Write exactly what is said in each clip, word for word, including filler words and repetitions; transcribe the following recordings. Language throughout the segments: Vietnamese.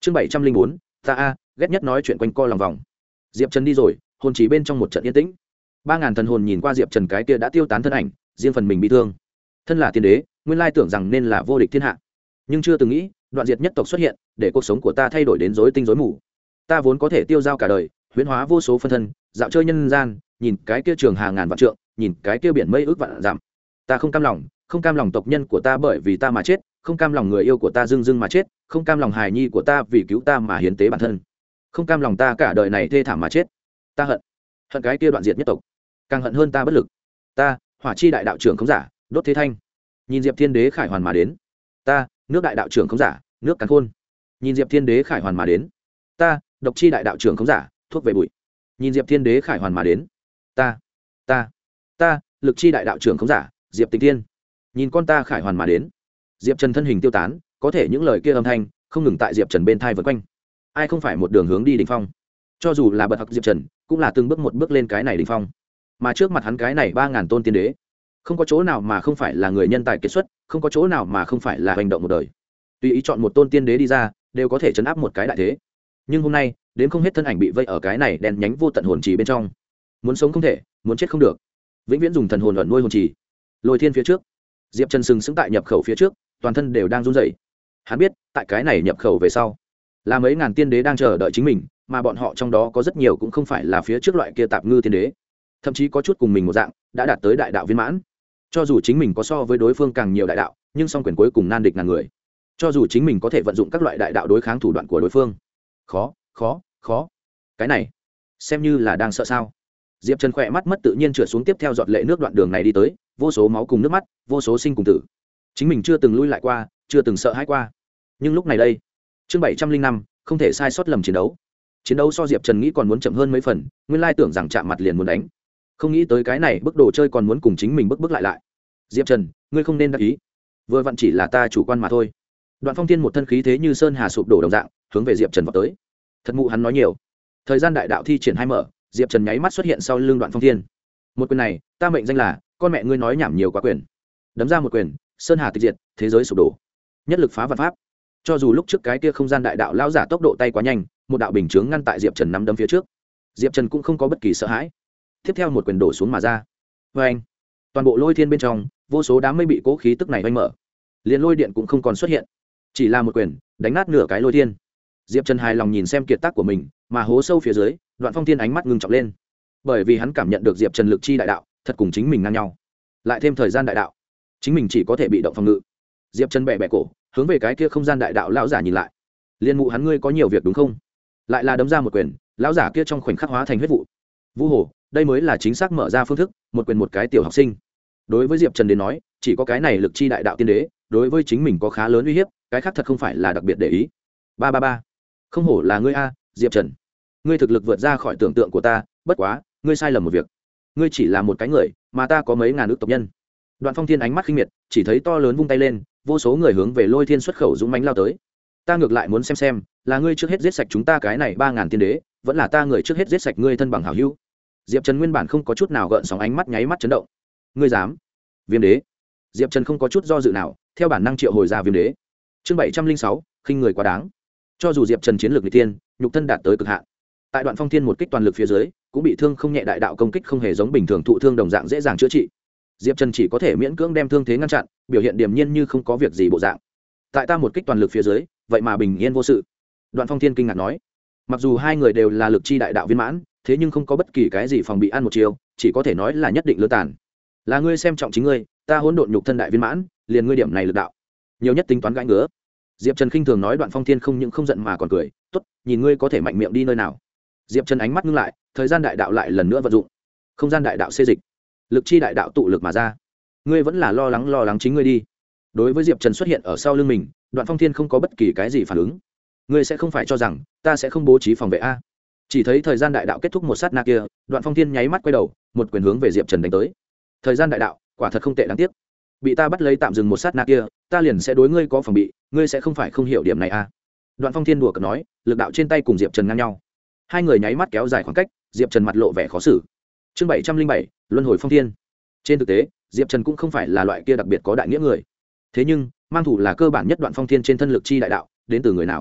chương bảy trăm linh bốn ta a ghét nhất nói chuyện quanh co lòng vòng. Diệp Trần đi rồi, hồn chỉ bên trong một trận yên tĩnh. Ba ngàn thần hồn nhìn qua Diệp Trần cái kia đã tiêu tán thân ảnh, riêng phần mình bị thương. Thân là tiên đế, nguyên lai tưởng rằng nên là vô địch thiên hạ, nhưng chưa từng nghĩ đoạn diệt nhất tộc xuất hiện, để cuộc sống của ta thay đổi đến rối tinh rối mù. Ta vốn có thể tiêu dao cả đời, huyễn hóa vô số phân thân, dạo chơi nhân gian, nhìn cái kia trường hà ngàn vạn trượng, nhìn cái kia biển mây ước vạn dặm. Ta không cam lòng, không cam lòng tộc nhân của ta bởi vì ta mà chết, không cam lòng người yêu của ta dưng dưng mà chết, không cam lòng hài nhi của ta vì cứu ta mà hiến tế bản thân, không cam lòng ta cả đời này thê thảm mà chết. Ta hận, hận cái kia đoạn diệt nhất tộc, càng hận hơn ta bất lực. Ta, hỏa chi đại đạo trưởng không giả, đốt thế thanh, nhìn Diệp Thiên Đế khải hoàn mà đến. Ta, nước đại đạo trưởng không giả, nước càn khôn, nhìn Diệp Thiên Đế khải hoàn mà đến. Ta, độc chi đại đạo trưởng không giả, thuốc về bụi, nhìn Diệp Thiên Đế khải hoàn mà đến. Ta, ta, ta, lực chi đại đạo trưởng không giả, Diệp Tình Thiên, nhìn con ta khải hoàn mà đến. Diệp Trần thân hình tiêu tán, có thể những lời kia âm thanh không ngừng tại Diệp Trần bên thai vần quanh. Ai không phải một đường hướng đi đỉnh phong, cho dù là bậc học Diệp Trần cũng là từng bước một bước lên cái này đỉnh phong, mà trước mặt hắn cái này ba ngàn tôn tiên đế, không có chỗ nào mà không phải là người nhân tài kiệt xuất, không có chỗ nào mà không phải là hành động một đời. Tùy ý chọn một tôn tiên đế đi ra, đều có thể chấn áp một cái đại thế. Nhưng hôm nay, đến không hết thân ảnh bị vây ở cái này đen nhánh vô tận hồn trì bên trong. Muốn sống không thể, muốn chết không được. Vĩnh viễn dùng thần hồn ẩn nuôi hồn trì. Lôi Thiên phía trước, Diệp Trần sừng sững tại nhập khẩu phía trước, toàn thân đều đang run rẩy. Hắn biết, tại cái này nhập khẩu về sau, là mấy ngàn tiên đế đang chờ đợi chính mình, mà bọn họ trong đó có rất nhiều cũng không phải là phía trước loại kia tạp ngư tiên đế, thậm chí có chút cùng mình một dạng, đã đạt tới đại đạo viên mãn. Cho dù chính mình có so với đối phương càng nhiều đại đạo, nhưng song quyền cuối cùng nan địch ngàn người. Cho dù chính mình có thể vận dụng các loại đại đạo đối kháng thủ đoạn của đối phương, khó, khó, khó. Cái này, xem như là đang sợ sao? Diệp Trần khỏe mắt mất tự nhiên trượt xuống tiếp theo giọt lệ nước đoạn đường này đi tới, vô số máu cùng nước mắt, vô số sinh cùng tử. Chính mình chưa từng lui lại qua, chưa từng sợ hãi qua. Nhưng lúc này đây, chương bảy trăm linh năm, không thể sai sót lầm chiến đấu. Chiến đấu so Diệp Trần nghĩ còn muốn chậm hơn mấy phần, nguyên lai tưởng rằng chạm mặt liền muốn đánh. Không nghĩ tới cái này bức đồ chơi còn muốn cùng chính mình bức bức lại lại. Diệp Trần, ngươi không nên đắc ý. Vừa vặn chỉ là ta chủ quan mà thôi. Đoạn Phong Thiên một thân khí thế như sơn hà sụp đổ đồng dạng, hướng về Diệp Trần vọt tới. Thật mụ hắn nói nhiều. Thời gian đại đạo thi triển hai mở, Diệp Trần nháy mắt xuất hiện sau lưng Đoạn Phong Thiên. Một quyền này, ta mệnh danh là con mẹ ngươi nói nhảm nhiều quá quyền. Đấm ra một quyền, sơn hà tịch diệt, thế giới sụp đổ. Nhất lực phá vạn pháp. Cho dù lúc trước cái kia không gian đại đạo lão giả tốc độ tay quá nhanh, một đạo bình chướng ngăn tại Diệp Trần nắm đấm phía trước, Diệp Trần cũng không có bất kỳ sợ hãi. Tiếp theo một quyền đổ xuống mà ra. Và anh, toàn bộ lôi thiên bên trong, vô số đám mây bị cố khí tức này vây mở, liền lôi điện cũng không còn xuất hiện, chỉ là một quyền đánh nát nửa cái lôi thiên. Diệp Trần hài lòng nhìn xem kiệt tác của mình, mà hố sâu phía dưới, Đoạn Phong Thiên ánh mắt ngưng trọng lên, bởi vì hắn cảm nhận được Diệp Trần lực chi đại đạo thật cùng chính mình ngang nhau, lại thêm thời gian đại đạo, chính mình chỉ có thể bị động phòng ngự. Diệp Trần bẻ bẻ cổ, hướng về cái kia không gian đại đạo lão giả nhìn lại. Liên mụ hắn, ngươi có nhiều việc đúng không? Lại là đấm ra một quyền, lão giả kia trong khoảnh khắc hóa thành huyết vụ. Vũ hồ, đây mới là chính xác mở ra phương thức, một quyền một cái tiểu học sinh. Đối với Diệp Trần đến nói, chỉ có cái này lực chi đại đạo tiên đế, đối với chính mình có khá lớn uy hiếp, cái khác thật không phải là đặc biệt để ý. Ba ba ba, không hổ là ngươi a, Diệp Trần. Ngươi thực lực vượt ra khỏi tưởng tượng của ta, bất quá, ngươi sai lầm một việc. Ngươi chỉ là một cái người, mà ta có mấy ngàn ước tộc nhân. Đoạn Phong Thiên ánh mắt khinh miệt, chỉ thấy to lớn vung tay lên, vô số người hướng về Lôi Thiên xuất khẩu dũng mãnh lao tới. Ta ngược lại muốn xem xem, là ngươi trước hết giết sạch chúng ta cái này ba ngàn tiên đế, vẫn là ta người trước hết giết sạch ngươi thân bằng hảo hữu. Diệp Trần nguyên bản không có chút nào gợn sóng, ánh mắt nháy mắt chấn động. Ngươi dám? Viêm đế. Diệp Trần không có chút do dự nào, theo bản năng triệu hồi ra Viêm đế. Chương bảy trăm linh sáu, khinh người quá đáng. Cho dù Diệp Trần chiến lược nghịch tiên, nhục thân đạt tới cực hạn, tại Đoạn Phong Thiên một kích toàn lực phía dưới, cũng bị thương không nhẹ, đại đạo công kích không hề giống bình thường thụ thương đồng dạng dễ dàng chữa trị. Diệp Trần chỉ có thể miễn cưỡng đem thương thế ngăn chặn, biểu hiện điềm nhiên như không có việc gì bộ dạng. Tại ta một kích toàn lực phía dưới, vậy mà bình yên vô sự. Đoạn Phong Thiên kinh ngạc nói. Mặc dù hai người đều là lực chi đại đạo viên mãn, thế nhưng không có bất kỳ cái gì phòng bị ăn một chiều, chỉ có thể nói là nhất định lơ tàn. Là ngươi xem trọng chính ngươi, ta hỗn độn nhục thân đại viên mãn, liền ngươi điểm này lực đạo, nhiều nhất tính toán gãi ngứa. Diệp Trần khinh thường nói. Đoạn Phong Thiên không những không giận mà còn cười, tốt, nhìn ngươi có thể mạnh miệng đi nơi nào. Diệp Trần ánh mắt ngưng lại, thời gian đại đạo lại lần nữa vận dụng, không gian đại đạo xê dịch, lực chi đại đạo tụ lực mà ra. Ngươi vẫn là lo lắng lo lắng chính ngươi đi. Đối với Diệp Trần xuất hiện ở sau lưng mình, Đoạn Phong Thiên không có bất kỳ cái gì phản ứng. Ngươi sẽ không phải cho rằng ta sẽ không bố trí phòng vệ a? Chỉ thấy thời gian đại đạo kết thúc một sát na kia, Đoạn Phong Thiên nháy mắt quay đầu, một quyền hướng về Diệp Trần đánh tới. Thời gian đại đạo, quả thật không tệ, đáng tiếc. Bị ta bắt lấy tạm dừng một sát na kia, ta liền sẽ đối ngươi có phòng bị, ngươi sẽ không phải không hiểu điểm này a? Đoạn Phong Thiên đùa cợt nói, lực đạo trên tay cùng Diệp Trần ngang nhau. Hai người nháy mắt kéo dài khoảng cách, Diệp Trần mặt lộ vẻ khó xử. Chương bảy trăm linh bảy, Luân hồi Phong Thiên. Trên thực tế, Diệp Trần cũng không phải là loại kia đặc biệt có đại nghĩa người. Thế nhưng, mang thủ là cơ bản nhất. Đoạn Phong Thiên trên thân lực chi đại đạo, đến từ người nào?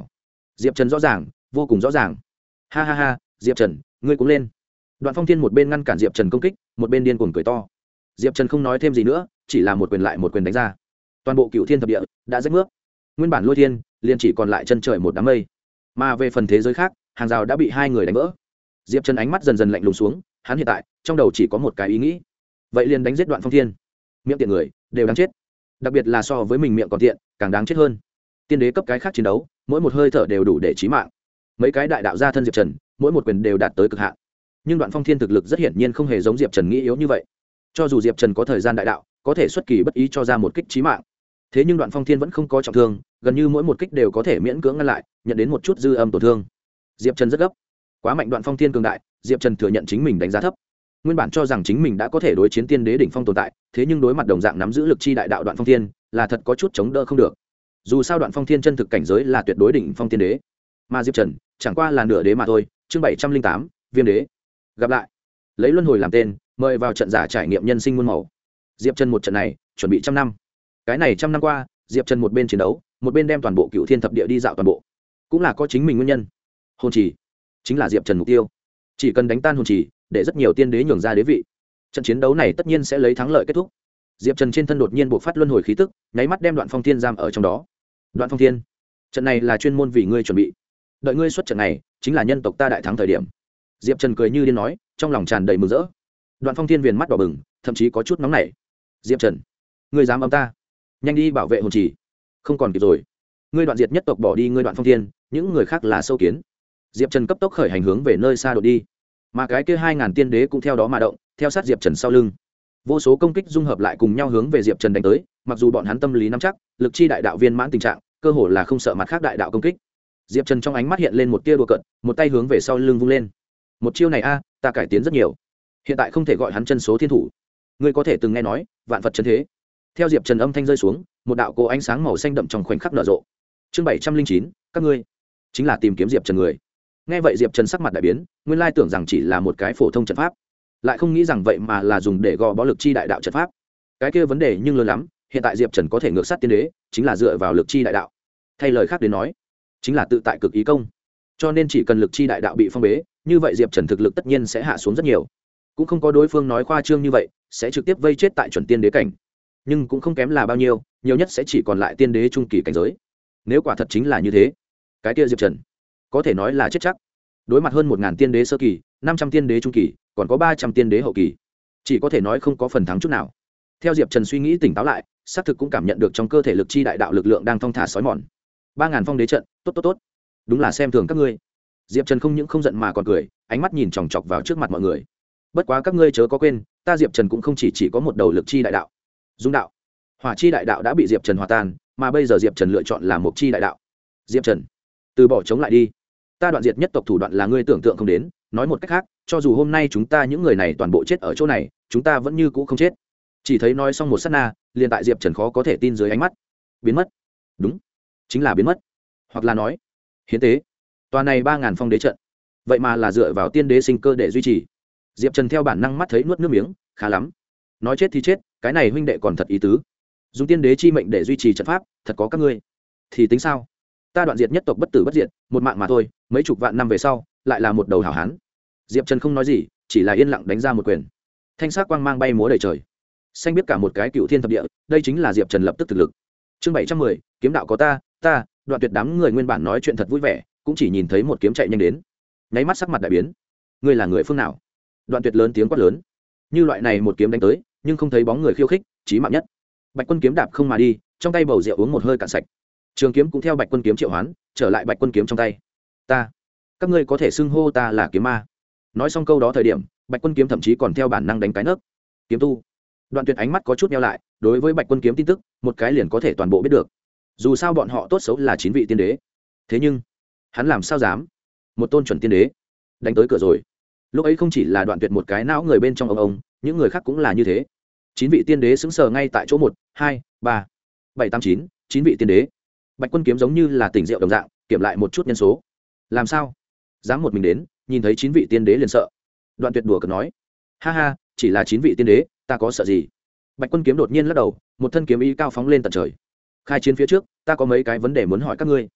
Diệp Trần rõ ràng, vô cùng rõ ràng. Ha ha ha, Diệp Trần, ngươi cũng lên. Đoạn Phong Thiên một bên ngăn cản Diệp Trần công kích, một bên điên cuồng cười to. Diệp Trần không nói thêm gì nữa, chỉ là một quyền lại một quyền đánh ra. Toàn bộ Cửu Thiên thập địa đã rách nước. Nguyên bản lôi thiên, liền chỉ còn lại chân trời một đám mây. Mà về phần thế giới khác, hàng rào đã bị hai người đánh vỡ. Diệp Trần ánh mắt dần dần lạnh lùng xuống, hắn hiện tại trong đầu chỉ có một cái ý nghĩ, vậy liền đánh giết Đoạn Phong Thiên. Miệng tiện người đều đáng chết, đặc biệt là so với mình miệng còn tiện, càng đáng chết hơn. Tiên đế cấp cái khác chiến đấu, mỗi một hơi thở đều đủ để chí mạng. Mấy cái đại đạo gia thân Diệp Trần, mỗi một quyền đều đạt tới cực hạn. Nhưng Đoạn Phong Thiên thực lực rất hiển nhiên không hề giống Diệp Trần nghĩ yếu như vậy. Cho dù Diệp Trần có thời gian đại đạo, có thể xuất kỳ bất ý cho ra một kích chí mạng, thế nhưng Đoạn Phong Thiên vẫn không có trọng thương, gần như mỗi một kích đều có thể miễn cưỡng ngăn lại, nhận đến một chút dư âm tổn thương. Diệp Trần rất gấp, quá mạnh. Đoạn Phong Thiên cường đại, Diệp Trần thừa nhận chính mình đánh giá thấp. Nguyên bản cho rằng chính mình đã có thể đối chiến tiên đế đỉnh phong tồn tại, thế nhưng đối mặt đồng dạng nắm giữ lực chi đại đạo Đoạn Phong Thiên, là thật có chút chống đỡ không được. Dù sao Đoạn Phong Thiên chân thực cảnh giới là tuyệt đối đỉnh phong tiên đế, mà Diệp Trần chẳng qua là nửa đế mà thôi. Chương bảy trăm linh tám, Viêm đế. Gặp lại. Lấy luân hồi làm tên, mời vào trận giả trải nghiệm nhân sinh muôn màu. Diệp Trần một trận này, chuẩn bị trăm năm. Cái này trăm năm qua, Diệp Trần một bên chiến đấu, một bên đem toàn bộ Cửu Thiên thập địa đi dạo toàn bộ, cũng là có chính mình nguyên nhân. Hồn trì chính là Diệp Trần mục tiêu, chỉ cần đánh tan hồn trì, để rất nhiều tiên đế nhường ra đế vị, trận chiến đấu này tất nhiên sẽ lấy thắng lợi kết thúc. Diệp Trần trên thân đột nhiên bộc phát luân hồi khí tức, nháy mắt đem Đoạn Phong Thiên giam ở trong đó. Đoạn Phong Thiên, trận này là chuyên môn vì ngươi chuẩn bị, đợi ngươi xuất trận này, chính là nhân tộc ta đại thắng thời điểm. Diệp Trần cười như điên nói, trong lòng tràn đầy mừng rỡ. Đoạn Phong Thiên viền mắt đỏ bừng, thậm chí có chút nóng nảy. Diệp Trần, ngươi dám âm ta, nhanh đi bảo vệ hồn trì, không còn kịp rồi. Ngươi Đoạn Diệt nhất tộc bỏ đi ngươi Đoạn Phong Thiên, những người khác là sâu kiến. Diệp Trần cấp tốc khởi hành hướng về nơi xa đột đi, mà cái kia hai ngàn tiên đế cũng theo đó mà động, theo sát Diệp Trần sau lưng. Vô số công kích dung hợp lại cùng nhau hướng về Diệp Trần đánh tới, mặc dù bọn hắn tâm lý nắm chắc, lực chi đại đạo viên mãn tình trạng, cơ hồ là không sợ mặt khác đại đạo công kích. Diệp Trần trong ánh mắt hiện lên một tia đùa cợt, một tay hướng về sau lưng vung lên. Một chiêu này a, ta cải tiến rất nhiều, hiện tại không thể gọi hắn chân số thiên thủ. Ngươi có thể từng nghe nói vạn vật chân thế. Theo Diệp Trần âm thanh rơi xuống, một đạo cô ánh sáng màu xanh đậm trong khoảnh khắc nở rộ. Chương bảy trăm linh chín, các ngươi chính là tìm kiếm Diệp Trần người. Nghe vậy Diệp Trần sắc mặt đại biến, nguyên lai tưởng rằng chỉ là một cái phổ thông trận pháp, lại không nghĩ rằng vậy mà là dùng để gò bó lực chi đại đạo trận pháp. Cái kia vấn đề nhưng lớn lắm, hiện tại Diệp Trần có thể ngược sát tiên đế, chính là dựa vào lực chi đại đạo. Thay lời khác đến nói, chính là tự tại cực ý công. Cho nên chỉ cần lực chi đại đạo bị phong bế, như vậy Diệp Trần thực lực tất nhiên sẽ hạ xuống rất nhiều. Cũng không có đối phương nói khoa trương như vậy, sẽ trực tiếp vây chết tại chuẩn tiên đế cảnh. Nhưng cũng không kém là bao nhiêu, nhiều nhất sẽ chỉ còn lại tiên đế trung kỳ cảnh giới. Nếu quả thật chính là như thế, cái kia Diệp Trần có thể nói là chết chắc. Đối mặt hơn một ngàn tiên đế sơ kỳ, năm trăm tiên đế trung kỳ, còn có ba trăm tiên đế hậu kỳ, chỉ có thể nói không có phần thắng chút nào. Theo Diệp Trần suy nghĩ tỉnh táo lại, xác thực cũng cảm nhận được trong cơ thể lực chi đại đạo lực lượng đang thong thả xói mòn. Ba ngàn phong đế trận, tốt tốt tốt, đúng là xem thường các ngươi. Diệp Trần không những không giận mà còn cười, ánh mắt nhìn chòng chọc vào trước mặt mọi người. Bất quá các ngươi chớ có quên, ta Diệp Trần cũng không chỉ chỉ có một đầu lực chi đại đạo. Dung đạo, hỏa chi đại đạo đã bị Diệp Trần hòa tan, mà bây giờ Diệp Trần lựa chọn là mộc chi đại đạo. Diệp Trần, từ bỏ chống lại đi. Ta Đoạn Diệt nhất tộc thủ đoạn là ngươi tưởng tượng không đến, nói một cách khác, cho dù hôm nay chúng ta những người này toàn bộ chết ở chỗ này, chúng ta vẫn như cũ không chết. Chỉ thấy nói xong một sát na, liền tại Diệp Trần khó có thể tin dưới ánh mắt, biến mất. Đúng, chính là biến mất. Hoặc là nói, hiến tế. Tòa này ba ngàn phong đế trận, vậy mà là dựa vào tiên đế sinh cơ để duy trì. Diệp Trần theo bản năng mắt thấy nuốt nước miếng, khá lắm. Nói chết thì chết, cái này huynh đệ còn thật ý tứ. Dùng tiên đế chi mệnh để duy trì trận pháp, thật có các ngươi. Thì tính sao? Ta Đoạn Diệt nhất tộc bất tử bất diệt, một mạng mà thôi, mấy chục vạn năm về sau, lại là một đầu hảo hán. Diệp Trần không nói gì, chỉ là yên lặng đánh ra một quyền. Thanh sắc quang mang bay múa đầy trời, xanh biết cả một cái Cửu Thiên thập địa, đây chính là Diệp Trần lập tức thực lực. Chương bảy trăm mười, kiếm đạo có ta, ta, Đoạn Tuyệt đám người nguyên bản nói chuyện thật vui vẻ, cũng chỉ nhìn thấy một kiếm chạy nhanh đến, nháy mắt sắc mặt đại biến. Ngươi là người phương nào? Đoạn Tuyệt lớn tiếng quát lớn. Như loại này một kiếm đánh tới, nhưng không thấy bóng người khiêu khích, chí mạng nhất. Bạch Quân kiếm đạp không mà đi, trong tay bầu rượu uống một hơi cạn sạch. Trường kiếm cũng theo Bạch Quân kiếm triệu hoán, trở lại Bạch Quân kiếm trong tay. Ta, các ngươi có thể xưng hô ta là kiếm ma. Nói xong câu đó thời điểm, Bạch Quân kiếm thậm chí còn theo bản năng đánh cái nấc. Kiếm tu. Đoạn Tuyệt ánh mắt có chút nheo lại, đối với Bạch Quân kiếm tin tức, một cái liền có thể toàn bộ biết được. Dù sao bọn họ tốt xấu là chín vị tiên đế. Thế nhưng, hắn làm sao dám? Một tôn chuẩn tiên đế, đánh tới cửa rồi. Lúc ấy không chỉ là Đoạn Tuyệt một cái não người bên trong ông ông, những người khác cũng là như thế. Chín vị tiên đế sững sờ ngay tại chỗ một, hai, ba, bảy, tám, chín, chín vị tiên đế. Bạch Quân kiếm giống như là tỉnh rượu đồng dạng, kiểm lại một chút nhân số. Làm sao? Dám một mình đến, nhìn thấy chín vị tiên đế liền sợ. Đoạn Tuyệt đùa cợt nói, ha ha, chỉ là chín vị tiên đế, ta có sợ gì? Bạch Quân kiếm đột nhiên lắc đầu, một thân kiếm ý cao phóng lên tận trời. Khai chiến phía trước, ta có mấy cái vấn đề muốn hỏi các ngươi.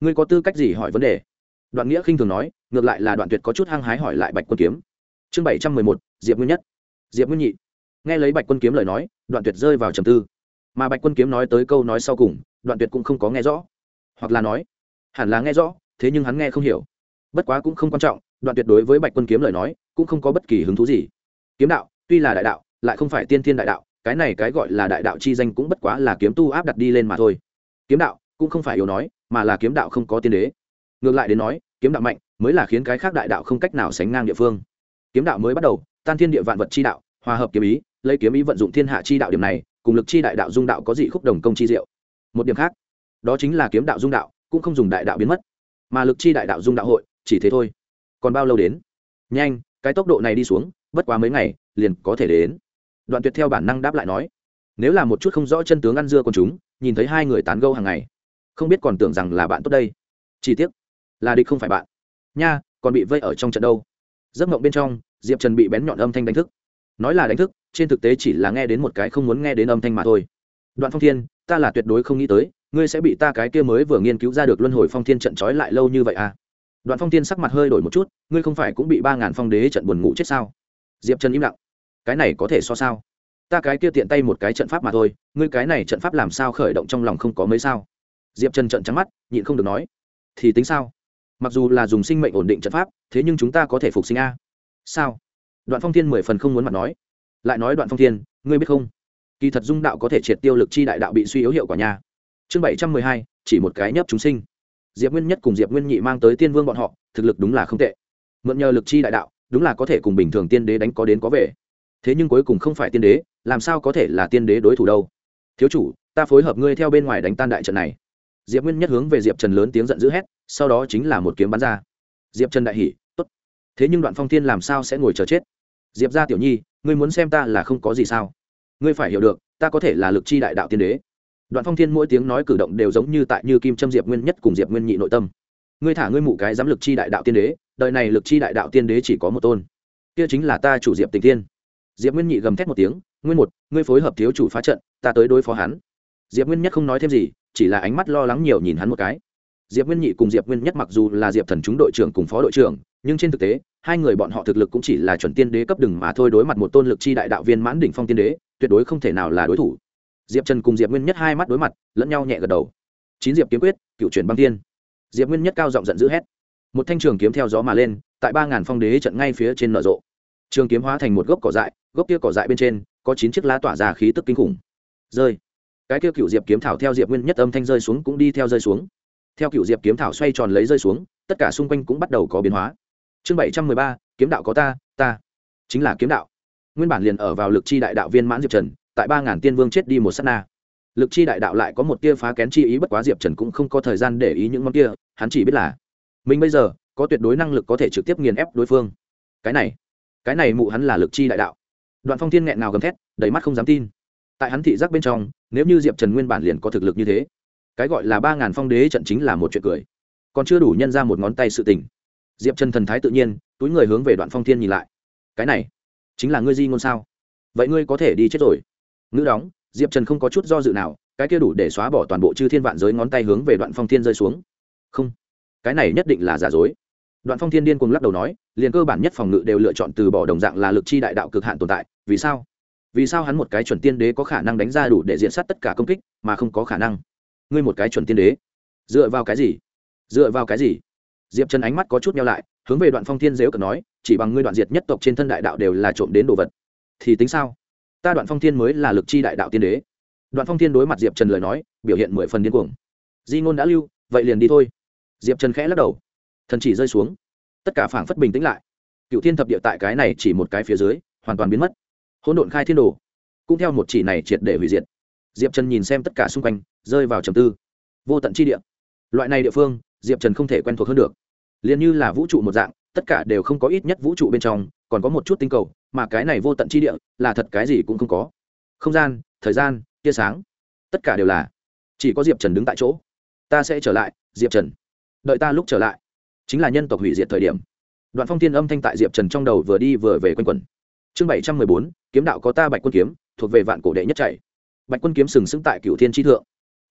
ngươi có tư cách gì hỏi vấn đề? Đoạn Nghĩa khinh thường nói, ngược lại là Đoạn Tuyệt có chút hăng hái hỏi lại Bạch Quân Kiếm. Chương bảy trăm mười một, Diệp Nguyên Nhất, Diệp Nguyên Nhị. Nghe lấy Bạch Quân Kiếm lời nói, Đoạn Tuyệt rơi vào trầm tư. Mà Bạch Quân Kiếm nói tới câu nói sau cùng, Đoạn Tuyệt cũng không có nghe rõ, hoặc là nói, hẳn là nghe rõ, thế nhưng hắn nghe không hiểu. Bất quá cũng không quan trọng, Đoạn Tuyệt đối với Bạch Quân Kiếm lời nói, cũng không có bất kỳ hứng thú gì. Kiếm đạo, tuy là đại đạo, lại không phải tiên thiên đại đạo, cái này cái gọi là đại đạo chi danh cũng bất quá là kiếm tu áp đặt đi lên mà thôi. Kiếm đạo cũng không phải yếu nói, mà là kiếm đạo không có tiên đế. Ngược lại đến nói, kiếm đạo mạnh mới là khiến cái khác đại đạo không cách nào sánh ngang địa phương. Kiếm đạo mới bắt đầu, tan thiên địa vạn vật chi đạo, hòa hợp kiếm ý, lấy kiếm ý vận dụng thiên hạ chi đạo, điểm này cùng lực chi đại đạo dung đạo có dị khúc đồng công chi diệu. Một điểm khác, đó chính là kiếm đạo dung đạo cũng không dùng đại đạo biến mất, mà lực chi đại đạo dung đạo hội chỉ thế thôi. Còn bao lâu đến? Nhanh, cái tốc độ này đi xuống, bất quá mấy ngày liền có thể đến. Đoạn Tuyệt theo bản năng đáp lại nói, nếu là một chút không rõ chân tướng ăn dưa con chúng, nhìn thấy hai người tán gẫu hàng ngày, không biết còn tưởng rằng là bạn tốt đây. Chi tiết là địch không phải bạn nha, còn bị vây ở trong trận đâu. Giấc mộng bên trong, Diệp Trần bị bén nhọn âm thanh đánh thức. Nói là đánh thức, trên thực tế chỉ là nghe đến một cái không muốn nghe đến âm thanh mà thôi. Đoạn Phong Thiên, ta là tuyệt đối không nghĩ tới ngươi sẽ bị ta cái kia mới vừa nghiên cứu ra được luân hồi phong thiên trận trói lại lâu như vậy à. Đoạn Phong Thiên sắc mặt hơi đổi một chút, ngươi không phải cũng bị ba ngàn phong đế trận buồn ngủ chết sao? Diệp Trần im lặng, cái này có thể so sao? Ta cái kia tiện tay một cái trận pháp mà thôi, ngươi cái này trận pháp làm sao khởi động trong lòng không có mấy sao? Diệp Trần trợn trắng mắt, nhịn không được nói, thì tính sao? Mặc dù là dùng sinh mệnh ổn định trận pháp, thế nhưng chúng ta có thể phục sinh a? Sao? Đoạn Phong Thiên mười phần không muốn mặt nói, lại nói Đoạn Phong Thiên, ngươi biết không, kỳ thật dung đạo có thể triệt tiêu lực chi đại đạo bị suy yếu hiệu quả nha. Chương bảy trăm mười hai, chỉ một cái nhấp chúng sinh. Diệp Nguyên Nhất cùng Diệp Nguyên Nhị mang tới Tiên Vương bọn họ, thực lực đúng là không tệ. Mượn nhờ lực chi đại đạo, đúng là có thể cùng bình thường tiên đế đánh có đến có về. Thế nhưng cuối cùng không phải tiên đế, làm sao có thể là tiên đế đối thủ đâu? Thiếu chủ, ta phối hợp ngươi theo bên ngoài đánh tan đại trận này. Diệp Nguyên Nhất hướng về Diệp Trần lớn tiếng giận dữ hét, sau đó chính là một kiếm bắn ra. Diệp Trần đại hỉ, tốt. Thế nhưng Đoạn Phong Thiên làm sao sẽ ngồi chờ chết? Diệp gia tiểu nhi, ngươi muốn xem ta là không có gì sao? Ngươi phải hiểu được, ta có thể là lực chi đại đạo tiên đế. Đoạn Phong Thiên mỗi tiếng nói cử động đều giống như tại như kim châm Diệp Nguyên Nhất cùng Diệp Nguyên Nhị nội tâm. Ngươi thả ngươi mụ cái dám lực chi đại đạo tiên đế, đời này lực chi đại đạo tiên đế chỉ có một tôn, kia chính là ta chủ Diệp Tình Thiên. Diệp Nguyên Nhị gầm thét một tiếng, nguyên một, ngươi phối hợp thiếu chủ phá trận, ta tới đối phó hắn. Diệp Nguyên Nhất không nói thêm gì, chỉ là ánh mắt lo lắng nhiều nhìn hắn một cái. Diệp Nguyên Nhị cùng Diệp Nguyên Nhất mặc dù là Diệp Thần chúng đội trưởng cùng phó đội trưởng, nhưng trên thực tế, hai người bọn họ thực lực cũng chỉ là chuẩn tiên đế cấp đừng mà thôi, đối mặt một tôn lực chi đại đạo viên mãn đỉnh phong tiên đế, tuyệt đối không thể nào là đối thủ. Diệp Trần cùng Diệp Nguyên Nhất hai mắt đối mặt, lẫn nhau nhẹ gật đầu. Chín diệp kiếm quyết, cựu chuyển băng tiên. Diệp Nguyên Nhất cao giọng giận dữ hét. Một thanh trường kiếm theo gió mà lên, tại ba ngàn phong đế trận ngay phía trên nở rộ. Trường kiếm hóa thành một gốc cỏ dại, gốc kia cỏ dại bên trên có chín chiếc lá tỏa ra khí tức kinh khủng. Rơi. Cái kia cựu diệp kiếm thảo theo Diệp Nguyên Nhất âm thanh rơi xuống cũng đi theo rơi xuống. Theo cựu diệp kiếm thảo xoay tròn lấy rơi xuống, tất cả xung quanh cũng bắt đầu có biến hóa. Chương bảy trăm mười ba, kiếm đạo có ta, ta chính là kiếm đạo. Nguyên bản liền ở vào lực chi đại đạo viên mãn Diệp Trần, tại ba ngàn tiên vương chết đi một sát na, lực chi đại đạo lại có một tia phá kén chi ý, bất quá Diệp Trần cũng không có thời gian để ý những món kia, hắn chỉ biết là mình bây giờ có tuyệt đối năng lực có thể trực tiếp nghiền ép đối phương. Cái này, cái này mụ hắn là lực chi đại đạo. Đoạn Phong Thiên nghẹn ngào gầm thét, đầy mắt không dám tin. Tại hắn thị giác bên trong, nếu như Diệp Trần nguyên bản liền có thực lực như thế, cái gọi là ba ngàn phong đế trận chính là một chuyện cười, còn chưa đủ nhân ra một ngón tay sự tình. Diệp Trần thần thái tự nhiên, túi người hướng về Đoạn Phong Thiên nhìn lại. Cái này chính là ngươi di ngôn sao? Vậy ngươi có thể đi chết rồi. Ngữ đóng, Diệp Trần không có chút do dự nào, cái kia đủ để xóa bỏ toàn bộ chư thiên vạn giới ngón tay hướng về Đoạn Phong Thiên rơi xuống. Không, cái này nhất định là giả dối. Đoạn Phong Thiên điên cuồng lắc đầu nói, liền cơ bản nhất phòng ngự đều lựa chọn từ bỏ, đồng dạng là lực chi đại đạo cực hạn tồn tại, vì sao? Vì sao hắn một cái chuẩn tiên đế có khả năng đánh ra đủ để diện sát tất cả công kích, mà không có khả năng? Ngươi một cái chuẩn tiên đế, dựa vào cái gì? Dựa vào cái gì? Diệp Trần ánh mắt có chút nheo lại, hướng về Đoạn Phong Thiên giễu cợt nói, chỉ bằng ngươi đoạn diệt nhất tộc trên thân đại đạo đều là trộm đến đồ vật, thì tính sao? Ta Đoạn Phong Thiên mới là lực chi đại đạo tiên đế. Đoạn Phong Thiên đối mặt Diệp Trần lời nói, biểu hiện mười phần điên cuồng. Di ngôn đã lưu, vậy liền đi thôi. Diệp Trần khẽ lắc đầu, thần chỉ rơi xuống, tất cả phảng phất bình tĩnh lại. Cựu thiên thập địa tại cái này chỉ một cái phía dưới, hoàn toàn biến mất. Hỗn độn khai thiên đồ, cũng theo một chỉ này triệt để hủy diệt. Diệp Trần nhìn xem tất cả xung quanh, rơi vào trầm tư. Vô tận chi địa, loại này địa phương, Diệp Trần không thể quen thuộc hơn được. Liên như là vũ trụ một dạng, tất cả đều không có, ít nhất vũ trụ bên trong còn có một chút tinh cầu, mà cái này vô tận chi địa là thật cái gì cũng không có. Không gian, thời gian, tia sáng, tất cả đều là, chỉ có Diệp Trần đứng tại chỗ. Ta sẽ trở lại, Diệp Trần, đợi ta lúc trở lại chính là nhân tộc hủy diệt thời điểm. Đoạn Phong Thiên âm thanh tại Diệp Trần trong đầu vừa đi vừa về quanh quẩn. Chương bảy trăm mười bốn, kiếm đạo có ta Bạch Quân kiếm, thuộc về vạn cổ đệ nhất chạy. Bạch Quân kiếm sừng sững tại Cửu Thiên chi thượng,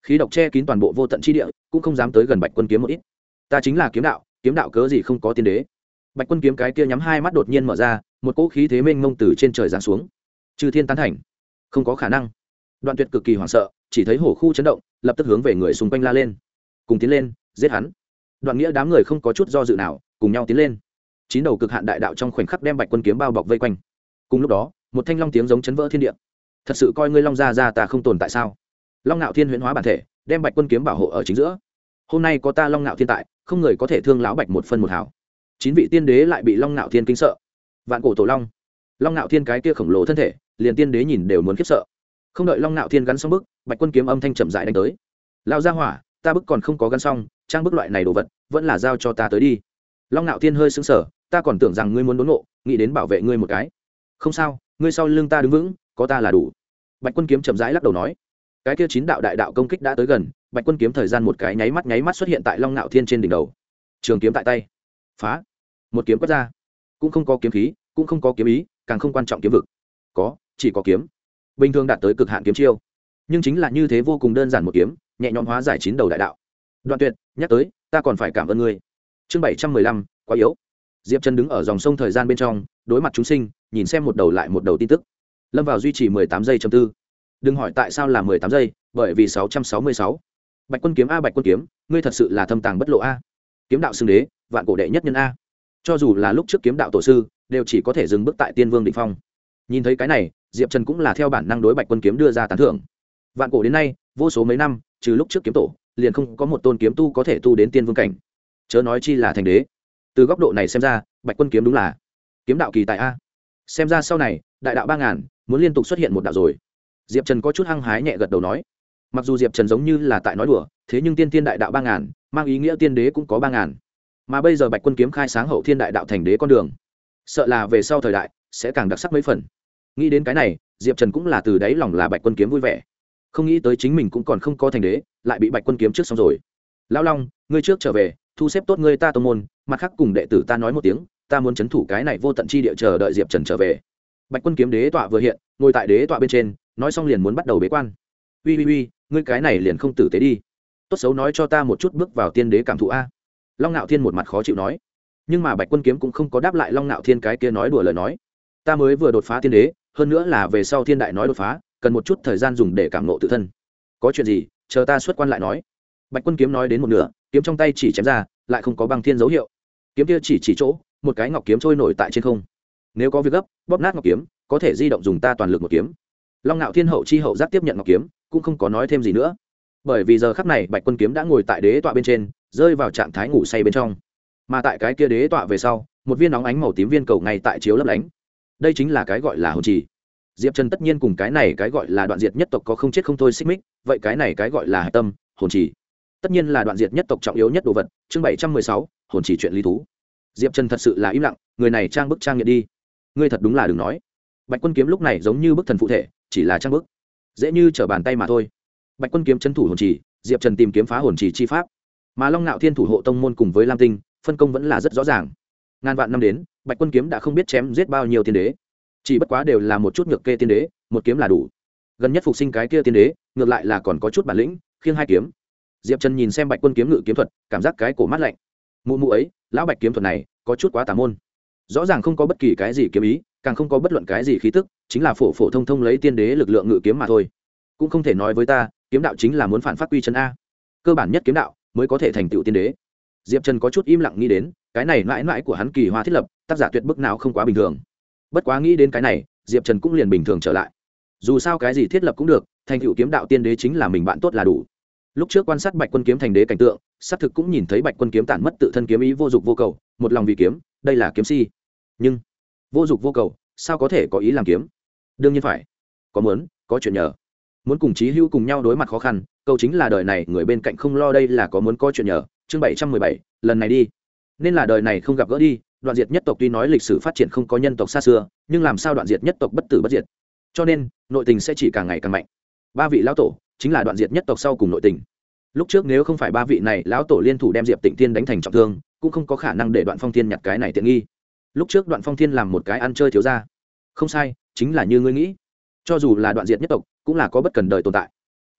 khí độc che kín toàn bộ vô tận chi địa, cũng không dám tới gần Bạch Quân kiếm một ít. Ta chính là kiếm đạo, kiếm đạo cớ gì không có tiên đế. Bạch Quân kiếm cái kia nhắm hai mắt đột nhiên mở ra, một cỗ khí thế mênh mông từ trên trời giáng xuống. Chư thiên tán thành, không có khả năng. Đoạn Tuyệt cực kỳ hoảng sợ, chỉ thấy hổ khu chấn động, lập tức hướng về người xung quanh la lên, cùng tiến lên, giết hắn. Đoạn Nghĩa đám người không có chút do dự nào, cùng nhau tiến lên. Chín đầu cực hạn đại đạo trong khoảnh khắc đem Bạch Quân kiếm bao bọc vây quanh. Cùng lúc đó, một thanh long tiếng giống chấn vỡ thiên địa. Thật sự coi ngươi Long gia gia ta không tồn tại sao? Long Nạo Thiên huyễn hóa bản thể, đem Bạch Quân kiếm bảo hộ ở chính giữa. Hôm nay có ta Long Nạo Thiên tại, không người có thể thương lão Bạch một phân một hào. Chín vị tiên đế lại bị Long Nạo Thiên kinh sợ. Vạn cổ tổ long, Long Nạo Thiên cái kia khổng lồ thân thể, liền tiên đế nhìn đều muốn khiếp sợ. Không đợi Long Nạo Thiên gắn xong bức, Bạch Quân kiếm âm thanh chậm rãi đánh tới. Lão gia hỏa, ta bức còn không có gắn xong, trang bức loại này đồ vật, vẫn là giao cho ta tới đi. Long Nạo Thiên hơi sững sờ, ta còn tưởng rằng ngươi muốn đốn ngộ, nghĩ đến bảo vệ ngươi một cái. Không sao, ngươi sau lưng ta đứng vững, có ta là đủ. Bạch Quân kiếm chậm rãi lắc đầu nói. Cái kia chín đạo đại đạo công kích đã tới gần, Bạch Quân kiếm thời gian một cái nháy mắt nháy mắt xuất hiện tại Long Nạo Thiên trên đỉnh đầu. Trường kiếm tại tay, phá, một kiếm quất ra, cũng không có kiếm khí, cũng không có kiếm ý, càng không quan trọng kiếm vực, có, chỉ có kiếm. Bình thường đạt tới cực hạn kiếm chiêu, nhưng chính là như thế vô cùng đơn giản một kiếm, nhẹ nhõm hóa giải chín đầu đại đạo. Đoạn Tuyệt, nhắc tới, ta còn phải cảm ơn ngươi. Chương bảy trăm mười lăm, quá yếu. Diệp Trần đứng ở dòng sông thời gian bên trong, đối mặt chúng sinh, nhìn xem một đầu lại một đầu tin tức. Lâm vào duy trì mười tám giây chấm tư. Đừng hỏi tại sao là mười tám giây, bởi vì sáu trăm sáu mươi sáu. Bạch Quân kiếm a Bạch Quân kiếm, ngươi thật sự là thâm tàng bất lộ a. Kiếm đạo xưng đế, vạn cổ đệ nhất nhân a. Cho dù là lúc trước kiếm đạo tổ sư, đều chỉ có thể dừng bước tại tiên vương đỉnh phong. Nhìn thấy cái này, Diệp Trần cũng là theo bản năng đối Bạch Quân kiếm đưa ra tán thưởng. Vạn cổ đến nay, vô số mấy năm, trừ lúc trước kiếm tổ, liền không có một tôn kiếm tu có thể tu đến tiên vương cảnh. Chớ nói chi là thành đế. Từ góc độ này xem ra, Bạch Quân kiếm đúng là kiếm đạo kỳ tài a. Xem ra sau này, đại đạo ba ngàn muốn liên tục xuất hiện một đạo rồi. Diệp Trần có chút hăng hái nhẹ gật đầu nói. Mặc dù Diệp Trần giống như là tại nói đùa, thế nhưng tiên tiên đại đạo ba ngàn mang ý nghĩa tiên đế cũng có ba ngàn. Mà bây giờ Bạch Quân kiếm khai sáng hậu thiên đại đạo thành đế con đường, sợ là về sau thời đại sẽ càng đặc sắc mấy phần. Nghĩ đến cái này, Diệp Trần cũng là từ đáy lòng là Bạch Quân kiếm vui vẻ. Không nghĩ tới chính mình cũng còn không có thành đế, lại bị Bạch Quân kiếm trước xong rồi. Lão Long, ngươi trước trở về, thu xếp tốt ngươi ta tông môn, mặt khác cùng đệ tử ta nói một tiếng, ta muốn trấn thủ cái này vô tận chi địa chờ đợi Diệp Trần trở về. Bạch Quân kiếm đế tọa vừa hiện, ngồi tại đế tọa bên trên, nói xong liền muốn bắt đầu bế quan. Uy uy uy, ngươi cái này liền không tử tế đi. Tốt xấu nói cho ta một chút bước vào tiên đế cảm thụ a. Long Nạo Thiên một mặt khó chịu nói. Nhưng mà Bạch Quân kiếm cũng không có đáp lại Long Nạo Thiên cái kia nói đùa lời nói. Ta mới vừa đột phá tiên đế, hơn nữa là về sau thiên đại nói đột phá, cần một chút thời gian dùng để cảm ngộ tự thân. Có chuyện gì, chờ ta xuất quan lại nói. Bạch Quân kiếm nói đến một nửa, kiếm trong tay chỉ chém ra, lại không có băng thiên dấu hiệu. Kiếm kia chỉ chỉ chỗ, một cái ngọc kiếm trôi nổi tại trên không. Nếu có việc gấp, bóp nát ngọc kiếm, có thể di động dùng ta toàn lực một kiếm. Long Nạo Thiên hậu chi hậu giác tiếp nhận ngọc kiếm, cũng không có nói thêm gì nữa. Bởi vì giờ khắc này Bạch Quân kiếm đã ngồi tại đế tọa bên trên, rơi vào trạng thái ngủ say bên trong. Mà tại cái kia đế tọa về sau, một viên nóng ánh màu tím viên cầu ngay tại chiếu lấp lánh. Đây chính là cái gọi là hồn trì. Diệp Trần tất nhiên cùng cái này cái gọi là đoạn diệt nhất tộc có không chết không thôi xích mích, vậy cái này cái gọi là hải tâm, hồn trì, tất nhiên là đoạn diệt nhất tộc trọng yếu nhất đồ vật. Chương bảy trăm mười sáu, hồn trì chuyện lý thú. Diệp Trần thật sự là im lặng, người này trang bức trang nghiện đi. Ngươi thật đúng là đừng nói. Bạch Quân kiếm lúc này giống như bức thần phụ thể, chỉ là trang bức, dễ như trở bàn tay mà thôi. Bạch Quân kiếm trấn thủ hồn trì, Diệp Trần tìm kiếm phá hồn trì chi pháp, mà Long Nạo Thiên thủ hộ tông môn cùng với Lam Tinh, phân công vẫn là rất rõ ràng. Ngàn vạn năm đến, Bạch Quân kiếm đã không biết chém giết bao nhiêu tiên đế, chỉ bất quá đều là một chút nhược kê tiên đế, một kiếm là đủ. Gần nhất phục sinh cái kia tiên đế, ngược lại là còn có chút bản lĩnh, khiêng hai kiếm. Diệp Trần nhìn xem Bạch Quân kiếm ngự kiếm thuật, cảm giác cái cổ mát lạnh. Mụ mụ ấy, lão Bạch kiếm thuật này, có chút quá tà môn. Rõ ràng không có bất kỳ cái gì kiếm ý, càng không có bất luận cái gì khí tức, chính là phổ phổ thông thông lấy tiên đế lực lượng ngự kiếm mà thôi. Cũng không thể nói với ta, kiếm đạo chính là muốn phản phát quy chân a. Cơ bản nhất kiếm đạo mới có thể thành tựu tiên đế. Diệp Trần có chút im lặng nghĩ đến, cái này mãi mãi của hắn kỳ hoa thiết lập, tác giả tuyệt bức nào không quá bình thường. Bất quá nghĩ đến cái này, Diệp Trần cũng liền bình thường trở lại. Dù sao cái gì thiết lập cũng được, thành tựu kiếm đạo tiên đế chính là mình bạn tốt là đủ. Lúc trước quan sát Bạch Quân kiếm thành đế cảnh tượng, xác thực cũng nhìn thấy Bạch Quân kiếm tản mất tự thân kiếm ý vô dụng vô cầu, một lòng vì kiếm, đây là kiếm si. Nhưng vô dụng vô cầu, sao có thể có ý làm kiếm? Đương nhiên phải có muốn, có chuyện nhờ. Muốn cùng chí hữu cùng nhau đối mặt khó khăn, câu chính là đời này người bên cạnh không lo, đây là có muốn có chuyện nhờ. Chương bảy trăm mười bảy, lần này đi, nên là đời này không gặp gỡ đi. Đoạn diệt nhất tộc tuy nói lịch sử phát triển không có nhân tộc xa xưa, nhưng làm sao đoạn diệt nhất tộc bất tử bất diệt, cho nên nội tình sẽ chỉ càng ngày càng mạnh. Ba vị lão tổ chính là đoạn diệt nhất tộc sau cùng nội tình. Lúc trước nếu không phải ba vị này lão tổ liên thủ đem Diệp Tịnh Tiên đánh thành trọng thương, cũng không có khả năng để Đoạn Phong Thiên nhặt cái này tiện nghi. Lúc trước Đoạn Phong Thiên làm một cái ăn chơi thiếu gia, không sai, chính là như ngươi nghĩ. Cho dù là đoạn diệt nhất tộc, cũng là có bất cần đời tồn tại.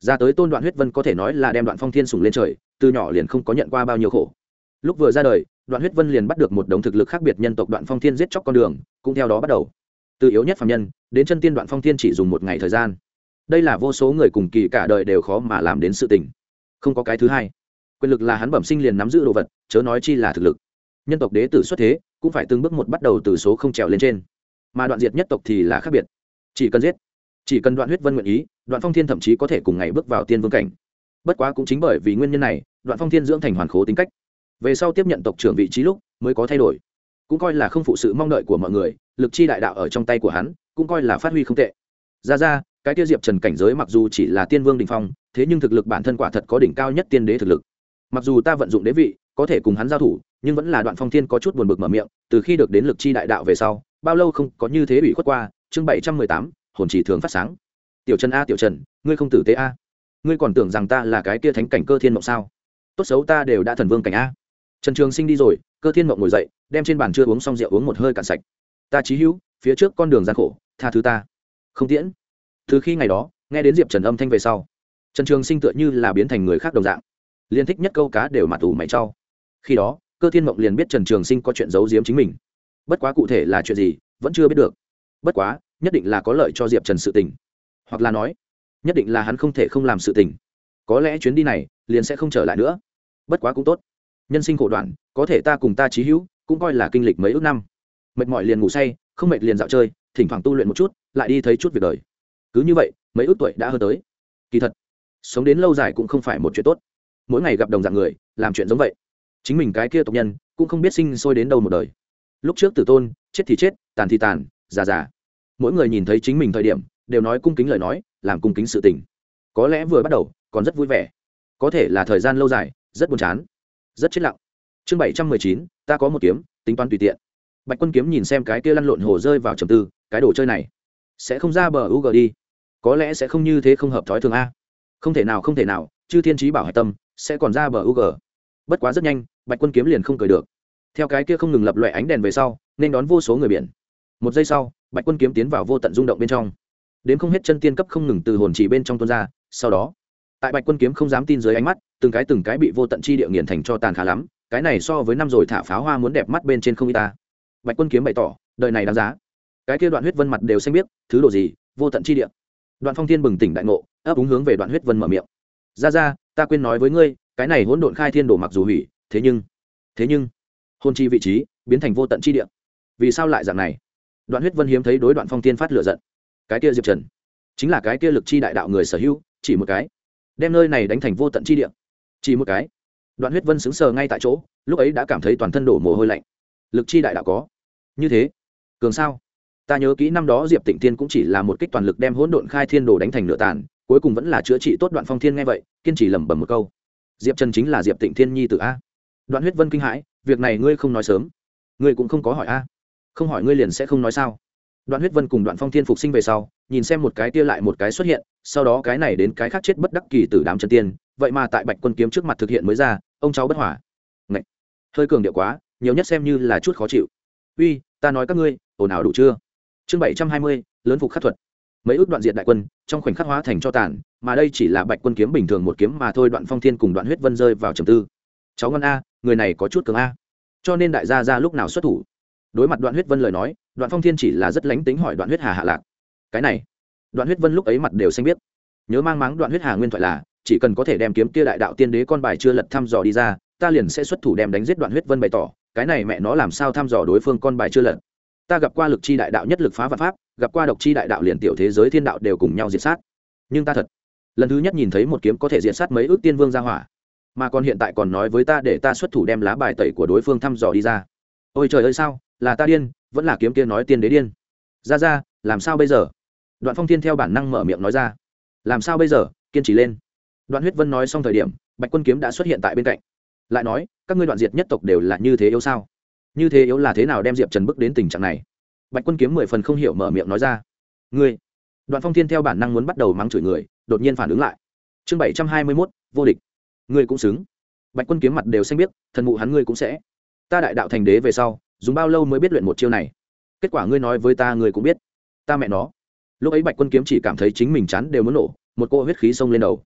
ra tới tôn Đoạn Huyết Vân có thể nói là đem Đoạn Phong Thiên sủng lên trời, từ nhỏ liền không có nhận qua bao nhiêu khổ. Lúc vừa ra đời, Đoạn Huyết Vân liền bắt được một đống thực lực khác biệt nhân tộc Đoạn Phong Thiên giết chóc con đường, cũng theo đó bắt đầu. Từ yếu nhất phàm nhân đến chân tiên Đoạn Phong Thiên chỉ dùng một ngày thời gian. Đây là vô số người cùng kỳ cả đời đều khó mà làm đến sự tình. Không có cái thứ hai. Quyền lực là hắn bẩm sinh liền nắm giữ đồ vật, chớ nói chi là thực lực. Nhân tộc đế tử xuất thế, cũng phải từng bước một bắt đầu từ số không trèo lên trên. Mà Đoạn Diệt nhất tộc thì là khác biệt. Chỉ cần giết, chỉ cần Đoạn Huyết Vân nguyện ý, Đoạn Phong Thiên thậm chí có thể cùng ngày bước vào tiên vương cảnh. Bất quá cũng chính bởi vì nguyên nhân này, Đoạn Phong Thiên dưỡng thành hoàn khố tính cách. Về sau tiếp nhận tộc trưởng vị trí lúc mới có thay đổi, cũng coi là không phụ sự mong đợi của mọi người, lực chi đại đạo ở trong tay của hắn cũng coi là phát huy không tệ. Ra ra, cái tiêu Diệp Trần cảnh giới mặc dù chỉ là tiên vương đỉnh phong, thế nhưng thực lực bản thân quả thật có đỉnh cao nhất tiên đế thực lực. Mặc dù ta vận dụng đế vị có thể cùng hắn giao thủ, nhưng vẫn là Đoạn Phong Thiên có chút buồn bực mở miệng, từ khi được đến lực chi đại đạo về sau, bao lâu không có như thế ủy khuất qua. Chương bảy trăm mười tám, hồn chỉ thường phát sáng. Tiểu Trần a Tiểu Trần, ngươi không tử tế a? Ngươi còn tưởng rằng ta là cái kia thánh cảnh Cơ Thiên Mộng sao? Tốt xấu ta đều đã thần vương cảnh a. Trần Trường Sinh đi rồi, Cơ Thiên Mộng ngồi dậy, đem trên bàn chưa uống xong rượu uống một hơi cạn sạch. Ta chí hữu, phía trước con đường gian khổ, tha thứ ta. Không tiễn. Từ khi ngày đó, nghe đến Diệp Trần âm thanh về sau, Trần Trường Sinh tựa như là biến thành người khác đồng dạng, liên thích nhất câu cá đều mặt ủ mày trao. Khi đó, Cơ Thiên Mộng liền biết Trần Trường Sinh có chuyện giấu giếm chính mình. Bất quá cụ thể là chuyện gì, vẫn chưa biết được. Bất quá, nhất định là có lợi cho Diệp Trần sự tình, hoặc là nói, nhất định là hắn không thể không làm sự tình. Có lẽ chuyến đi này liền sẽ không trở lại nữa. Bất quá cũng tốt, nhân sinh khổ đoạn, có thể ta cùng ta chí hữu cũng coi là kinh lịch mấy ước năm. Mệt mỏi liền ngủ say, không mệt liền dạo chơi, thỉnh thoảng tu luyện một chút, lại đi thấy chút việc đời. Cứ như vậy, mấy ước tuổi đã hơn tới. Kỳ thật, sống đến lâu dài cũng không phải một chuyện tốt. Mỗi ngày gặp đồng dạng người, làm chuyện giống vậy, chính mình cái kia tộc nhân cũng không biết sinh sôi đến đâu một đời. Lúc trước tử tôn, chết thì chết, tàn thì tàn, già già. Mỗi người nhìn thấy chính mình thời điểm, đều nói cung kính lời nói, làm cung kính sự tình. Có lẽ vừa bắt đầu còn rất vui vẻ, có thể là thời gian lâu dài rất buồn chán, rất chết lặng. Chương bảy trăm mười chín, ta có một kiếm, tính toán tùy tiện. Bạch Quân Kiếm nhìn xem cái kia lăn lộn hồ rơi vào trầm tư, cái đồ chơi này sẽ không ra bờ u g đi, có lẽ sẽ không như thế, không hợp thói thường a. Không thể nào, không thể nào, chư thiên chí bảo hải tâm sẽ còn ra bờ u g. Bất quá rất nhanh, Bạch Quân Kiếm liền không cười được. Theo cái kia không ngừng lập loè ánh đèn về sau, nên đón vô số người biển. Một giây sau, Bạch Quân Kiếm tiến vào vô tận rung động bên trong. Đến không hết chân tiên cấp không ngừng từ hồn chỉ bên trong tuôn ra, sau đó, tại Bạch Quân Kiếm không dám tin dưới ánh mắt, từng cái từng cái bị vô tận chi địa nghiền thành cho tàn khá lắm, cái này so với năm rồi thả pháo hoa muốn đẹp mắt bên trên không y ta. Bạch Quân Kiếm bày tỏ, đời này đáng giá. Cái kia Đoạn Huyết Vân mặt đều xanh biết, thứ độ gì, vô tận chi địa. Đoạn Phong Thiên bừng tỉnh đại ngộ, ấp úng hướng về Đoạn Huyết Vân mở miệng. Ra ra, ta quên nói với ngươi, cái này hỗn độn khai thiên đồ mặc dù hủy, thế nhưng, thế nhưng, hồn chi vị trí biến thành vô tận chi địa. Vì sao lại dạng này? Đoạn Huyết Vân hiếm thấy đối Đoạn Phong Thiên phát lửa giận. Cái kia Diệp Trần, chính là cái kia lực chi đại đạo người sở hữu, chỉ một cái, đem nơi này đánh thành vô tận chi địa. Chỉ một cái. Đoạn Huyết Vân sững sờ ngay tại chỗ, lúc ấy đã cảm thấy toàn thân đổ mồ hôi lạnh. Lực chi đại đạo có như thế cường sao? Ta nhớ kỹ năm đó Diệp Tịnh Thiên cũng chỉ là một kích toàn lực đem hỗn độn khai thiên đồ đánh thành nửa tàn, cuối cùng vẫn là chữa trị tốt. Đoạn Phong Thiên nghe vậy, kiên trì lẩm bẩm một câu. Diệp Trần chính là Diệp Tịnh Thiên nhi tử a. Đoạn Huyết Vân kinh hãi, việc này ngươi không nói sớm, ngươi cũng không có hỏi a. Không hỏi ngươi liền sẽ không nói sao? Đoạn Huyết Vân cùng Đoạn Phong Thiên phục sinh về sau, nhìn xem một cái kia lại một cái xuất hiện, sau đó cái này đến cái khác chết bất đắc kỳ tử đám chân tiên, vậy mà tại Bạch Quân Kiếm trước mặt thực hiện mới ra, ông cháu bất hỏa. Ngậy, hơi cường điệu quá, nhiều nhất xem như là chút khó chịu. Uy, ta nói các ngươi, ồn ào đủ chưa? Chương bảy trăm hai mươi, lớn phục khắc thuật. Mấy ước đoạn diệt đại quân, trong khoảnh khắc hóa thành cho tàn, mà đây chỉ là Bạch Quân Kiếm bình thường một kiếm mà thôi. Đoạn Phong Thiên cùng Đoạn Huyết Vân rơi vào trầm tư. Cháu ngon a, người này có chút cường a. Cho nên đại gia gia lúc nào xuất thủ? Đối mặt Đoạn Huyết Vân lời nói, Đoạn Phong Thiên chỉ là rất lánh tính hỏi Đoạn Huyết Hà hạ lạc. Cái này, Đoạn Huyết Vân lúc ấy mặt đều xanh biết. Nhớ mang máng Đoạn Huyết Hà nguyên thoại là, chỉ cần có thể đem kiếm kia đại đạo tiên đế con bài chưa lật thăm dò đi ra, ta liền sẽ xuất thủ đem đánh giết. Đoạn Huyết Vân bày tỏ, cái này mẹ nó làm sao thăm dò đối phương con bài chưa lật? Ta gặp qua lực chi đại đạo nhất lực phá vạn pháp, gặp qua độc chi đại đạo liền tiểu thế giới thiên đạo đều cùng nhau diệt sát. Nhưng ta thật, lần thứ nhất nhìn thấy một kiếm có thể diệt sát mấy ước tiên vương gia hỏa, mà còn hiện tại còn nói với ta để ta xuất thủ đem lá bài tẩy của đối phương thăm dò đi ra. Ôi trời ơi, sao, là ta điên, vẫn là kiếm kia nói tiên đế điên. Ra ra, làm sao bây giờ? Đoạn Phong Thiên theo bản năng mở miệng nói ra. Làm sao bây giờ, kiên trì lên. Đoạn Huyết Vân nói xong thời điểm, Bạch Quân Kiếm đã xuất hiện tại bên cạnh, lại nói, các ngươi Đoạn diệt nhất tộc đều là như thế yếu sao? Như thế yếu là thế nào đem Diệp Trần bức đến tình trạng này? Bạch Quân Kiếm mười phần không hiểu mở miệng nói ra. Ngươi. Đoạn Phong Thiên theo bản năng muốn bắt đầu mắng chửi người, đột nhiên phản ứng lại. Chương bảy trăm hai mươi mốt, vô địch. Ngươi cũng xứng. Bạch Quân Kiếm mặt đều xanh biết, thần mụ hắn ngươi cũng sẽ. Ta đại đạo thành đế về sau, dùng bao lâu mới biết luyện một chiêu này? Kết quả ngươi nói với ta ngươi cũng biết. Ta mẹ nó. Lúc ấy Bạch Quân Kiếm chỉ cảm thấy chính mình chán đều muốn nổ, một cỗ huyết khí xông lên đầu.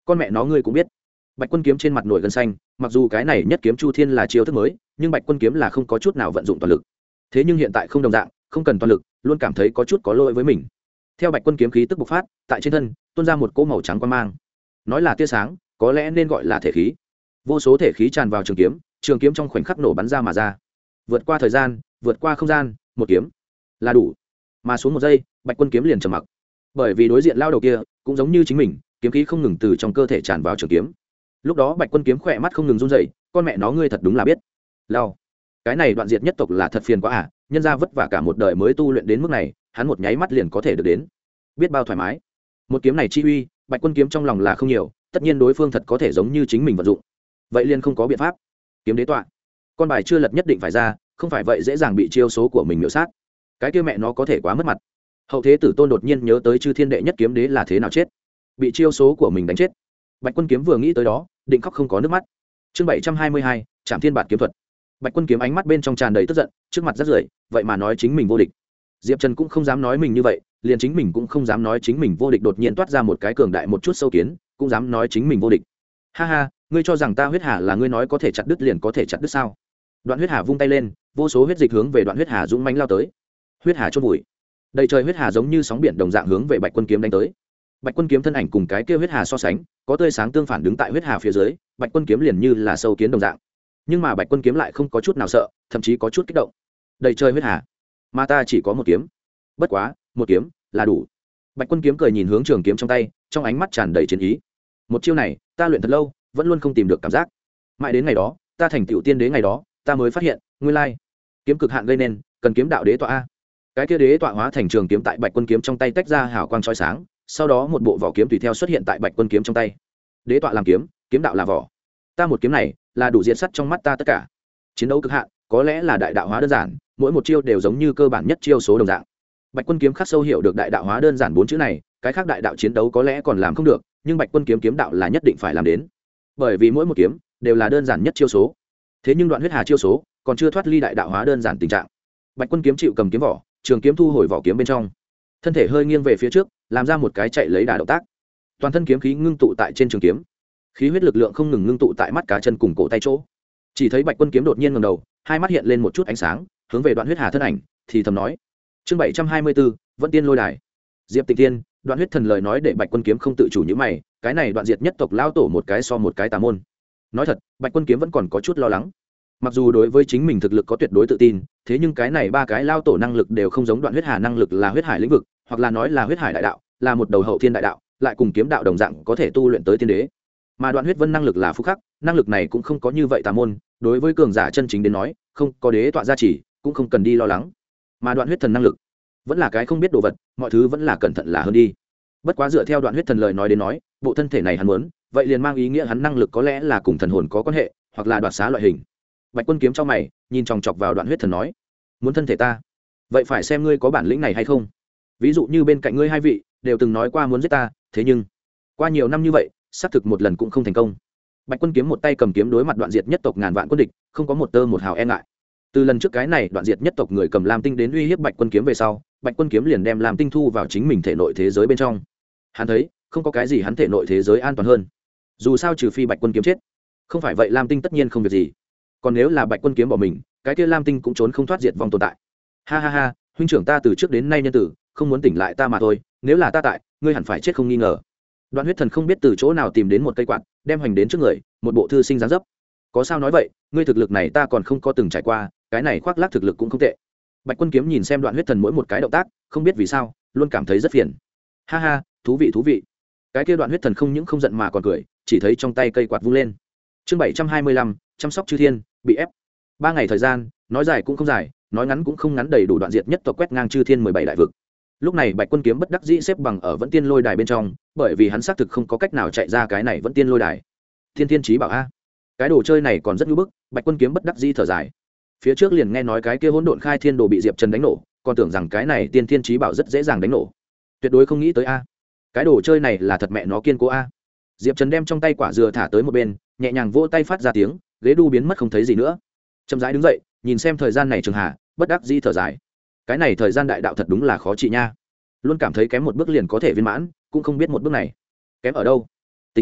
con mẹ nó ngươi cũng biết. Bạch Quân Kiếm trên mặt nổi gân xanh, mặc dù cái này nhất kiếm chu thiên là chiêu thức mới, nhưng Bạch Quân Kiếm là không có chút nào vận dụng toàn lực. Thế nhưng hiện tại không đồng dạng, không cần toàn lực, luôn cảm thấy có chút có lỗi với mình. Theo Bạch Quân Kiếm khí tức bộc phát, tại trên thân tuôn ra một cỗ màu trắng quang mang. Nói là tia sáng, có lẽ nên gọi là thể khí. Vô số thể khí tràn vào trường kiếm, trường kiếm trong khoảnh khắc nổ bắn ra mà ra. Vượt qua thời gian, vượt qua không gian, một kiếm là đủ. Mà xuống một giây, Bạch Quân Kiếm liền trầm mặc. Bởi vì đối diện lao đầu kia, cũng giống như chính mình, kiếm khí không ngừng từ trong cơ thể tràn vào trường kiếm. Lúc đó Bạch Quân Kiếm khỏe mắt không ngừng run rẩy, con mẹ nó ngươi thật đúng là biết. Lao, cái này đoạn diệt nhất tộc là thật phiền quá à, nhân ra vất vả cả một đời mới tu luyện đến mức này, hắn một nháy mắt liền có thể được đến. Biết bao thoải mái. Một kiếm này chi uy, Bạch Quân Kiếm trong lòng là không nhiều, tất nhiên đối phương thật có thể giống như chính mình vận dụng. Vậy liền không có biện pháp. Kiếm đế tọa, con bài chưa lật nhất định phải ra, không phải vậy dễ dàng bị chiêu số của mình miểu sát. Cái kia mẹ nó có thể quá mất mặt. Hậu thế tử tôn đột nhiên nhớ tới chư thiên đệ nhất kiếm đế là thế nào chết, bị chiêu số của mình đánh chết. Bạch Quân Kiếm vừa nghĩ tới đó, định khóc không có nước mắt. Chương bảy trăm hai mươi hai, Trảm Thiên Bản kiếm thuật. Bạch Quân Kiếm ánh mắt bên trong tràn đầy tức giận, trước mặt rất rưởi, vậy mà nói chính mình vô địch. Diệp Trần cũng không dám nói mình như vậy, liền chính mình cũng không dám nói chính mình vô địch, đột nhiên toát ra một cái cường đại một chút sâu kiến, cũng dám nói chính mình vô địch. Ha ha, ngươi cho rằng ta huyết hà là ngươi nói có thể chặt đứt liền có thể chặt đứt sao? Đoạn huyết hà vung tay lên, vô số huyết dịch hướng về đoạn huyết hà dũng mãnh lao tới. Huyết hà chôn vùi. Đầy trời huyết hà giống như sóng biển đồng dạng hướng về Bạch Quân Kiếm đánh tới. Bạch Quân Kiếm thân ảnh cùng cái kia huyết hà so sánh, có tươi sáng tương phản đứng tại huyết hà phía dưới, Bạch Quân Kiếm liền như là sâu kiến đồng dạng. Nhưng mà Bạch Quân Kiếm lại không có chút nào sợ, thậm chí có chút kích động. Đầy trời huyết hà, mà ta chỉ có một kiếm. Bất quá, một kiếm là đủ. Bạch Quân Kiếm cười nhìn hướng trường kiếm trong tay, trong ánh mắt tràn đầy chiến ý. Một chiêu này, ta luyện thật lâu, vẫn luôn không tìm được cảm giác. Mãi đến ngày đó, ta thành tựu tiên đế ngày đó, ta mới phát hiện, nguyên lai kiếm cực hạn gây nên, cần kiếm đạo đế tọa a. Cái kia đế tọa hóa thành trường kiếm tại Bạch Quân Kiếm trong tay tách ra hào quang chói sáng, sau đó một bộ vỏ kiếm tùy theo xuất hiện tại Bạch Quân Kiếm trong tay. Đế tọa làm kiếm, kiếm đạo là vỏ. Ta một kiếm này, là đủ diệt sắt trong mắt ta tất cả. Chiến đấu cực hạn, có lẽ là đại đạo hóa đơn giản, mỗi một chiêu đều giống như cơ bản nhất chiêu số đồng dạng. Bạch Quân Kiếm khắc sâu hiểu được đại đạo hóa đơn giản bốn chữ này, cái khác đại đạo chiến đấu có lẽ còn làm không được, nhưng Bạch Quân Kiếm kiếm đạo là nhất định phải làm đến. Bởi vì mỗi một kiếm đều là đơn giản nhất chiêu số. Thế nhưng đoạn huyết hà chiêu số còn chưa thoát ly đại đạo hóa đơn giản tình trạng. Bạch Quân Kiếm chịu cầm kiếm vỏ, trường kiếm thu hồi vỏ kiếm bên trong, thân thể hơi nghiêng về phía trước, làm ra một cái chạy lấy đà động tác. Toàn thân kiếm khí ngưng tụ tại trên trường kiếm, khí huyết lực lượng không ngừng ngưng tụ tại mắt cá chân cùng cổ tay chỗ. Chỉ thấy Bạch Quân Kiếm đột nhiên ngẩng đầu, hai mắt hiện lên một chút ánh sáng, hướng về đoạn huyết hà thân ảnh thì thầm nói. Chương bảy trăm hai mươi bốn, Vẫn Tiên Lôi Đài. Diệp Tịnh Tiên, Đoạn Huyết Thần lời nói để Bạch Quân Kiếm không tự chủ như mày, cái này đoạn diệt nhất tộc lao tổ một cái so một cái tà môn. Nói thật, Bạch Quân Kiếm vẫn còn có chút lo lắng. Mặc dù đối với chính mình thực lực có tuyệt đối tự tin, thế nhưng cái này ba cái lao tổ năng lực đều không giống đoạn huyết hà năng lực là huyết hải lĩnh vực, hoặc là nói là huyết hải đại đạo, là một đầu hậu thiên đại đạo, lại cùng kiếm đạo đồng dạng có thể tu luyện tới tiên đế. Mà đoạn huyết vân năng lực là phúc khắc, năng lực này cũng không có như vậy tà môn, đối với cường giả chân chính đến nói, không có đế tọa gia trì, cũng không cần đi lo lắng. Mà đoạn huyết thần năng lực vẫn là cái không biết đồ vật, mọi thứ vẫn là cẩn thận là hơn đi. Bất quá dựa theo đoạn huyết thần lời nói đến nói, bộ thân thể này hắn muốn, vậy liền mang ý nghĩa hắn năng lực có lẽ là cùng thần hồn có quan hệ, hoặc là đoạt xá loại hình. Bạch Quân Kiếm trong mày, nhìn chòng chọc vào đoạn huyết thần nói, muốn thân thể ta, vậy phải xem ngươi có bản lĩnh này hay không. Ví dụ như bên cạnh ngươi hai vị đều từng nói qua muốn giết ta, thế nhưng qua nhiều năm như vậy, xác thực một lần cũng không thành công. Bạch Quân Kiếm một tay cầm kiếm đối mặt đoạn diệt nhất tộc ngàn vạn quân địch, không có một tơ một hào e ngại. Từ lần trước cái này đoạn diệt nhất tộc người cầm Lam Tinh đến uy hiếp Bạch Quân Kiếm về sau, Bạch Quân Kiếm liền đem Lam Tinh thu vào chính mình thể nội thế giới bên trong. Hắn thấy, không có cái gì hắn thể nội thế giới an toàn hơn. Dù sao trừ phi Bạch Quân Kiếm chết, không phải vậy Lam Tinh tất nhiên không việc gì. Còn nếu là Bạch Quân Kiếm bỏ mình, cái kia Lam Tinh cũng trốn không thoát diệt vong tồn tại. Ha ha ha, huynh trưởng ta từ trước đến nay nhân tử, không muốn tỉnh lại ta mà thôi, nếu là ta tại, ngươi hẳn phải chết không nghi ngờ. Đoạn huyết thần không biết từ chỗ nào tìm đến một cây quạt, đem hoành đến trước người, một bộ thư sinh dáng dấp. Có sao nói vậy, ngươi thực lực này ta còn không có từng trải qua, cái này khoác lác thực lực cũng không tệ. Bạch Quân Kiếm nhìn xem đoạn huyết thần mỗi một cái động tác, không biết vì sao, luôn cảm thấy rất phiền. Ha ha, thú vị thú vị. Cái kia đoạn huyết thần không những không giận mà còn cười, chỉ thấy trong tay cây quạt vung lên. Chương bảy trăm hai mươi lăm, chăm sóc chư thiên, bị ép. Ba ngày thời gian, nói dài cũng không dài, nói ngắn cũng không ngắn, đầy đủ đoạn diệt nhất tộc quét ngang chư thiên mười bảy đại vực. Lúc này Bạch Quân Kiếm bất đắc dĩ xếp bằng ở Vẫn Tiên Lôi Đài bên trong, bởi vì hắn xác thực không có cách nào chạy ra cái này Vẫn Tiên Lôi Đài. Thiên Thiên Chí Bảo a, cái đồ chơi này còn rất nhu bức. Bạch Quân Kiếm bất đắc dĩ thở dài. Phía trước liền nghe nói cái kia hỗn độn khai thiên đồ bị Diệp Trần đánh nổ, còn tưởng rằng cái này Tiên Thiên Chí Bảo rất dễ dàng đánh nổ. Tuyệt đối không nghĩ tới a, cái đồ chơi này là thật mẹ nó kiên cố a. Diệp Trần đem trong tay quả dừa thả tới một bên, nhẹ nhàng vỗ tay phát ra tiếng, ghế đu biến mất không thấy gì nữa. Chậm rãi đứng dậy, nhìn xem thời gian này trường hạ, bất đắc dĩ thở dài. Cái này thời gian đại đạo thật đúng là khó trị nha. Luôn cảm thấy kém một bước liền có thể viên mãn, cũng không biết một bước này kém ở đâu. Tính toán,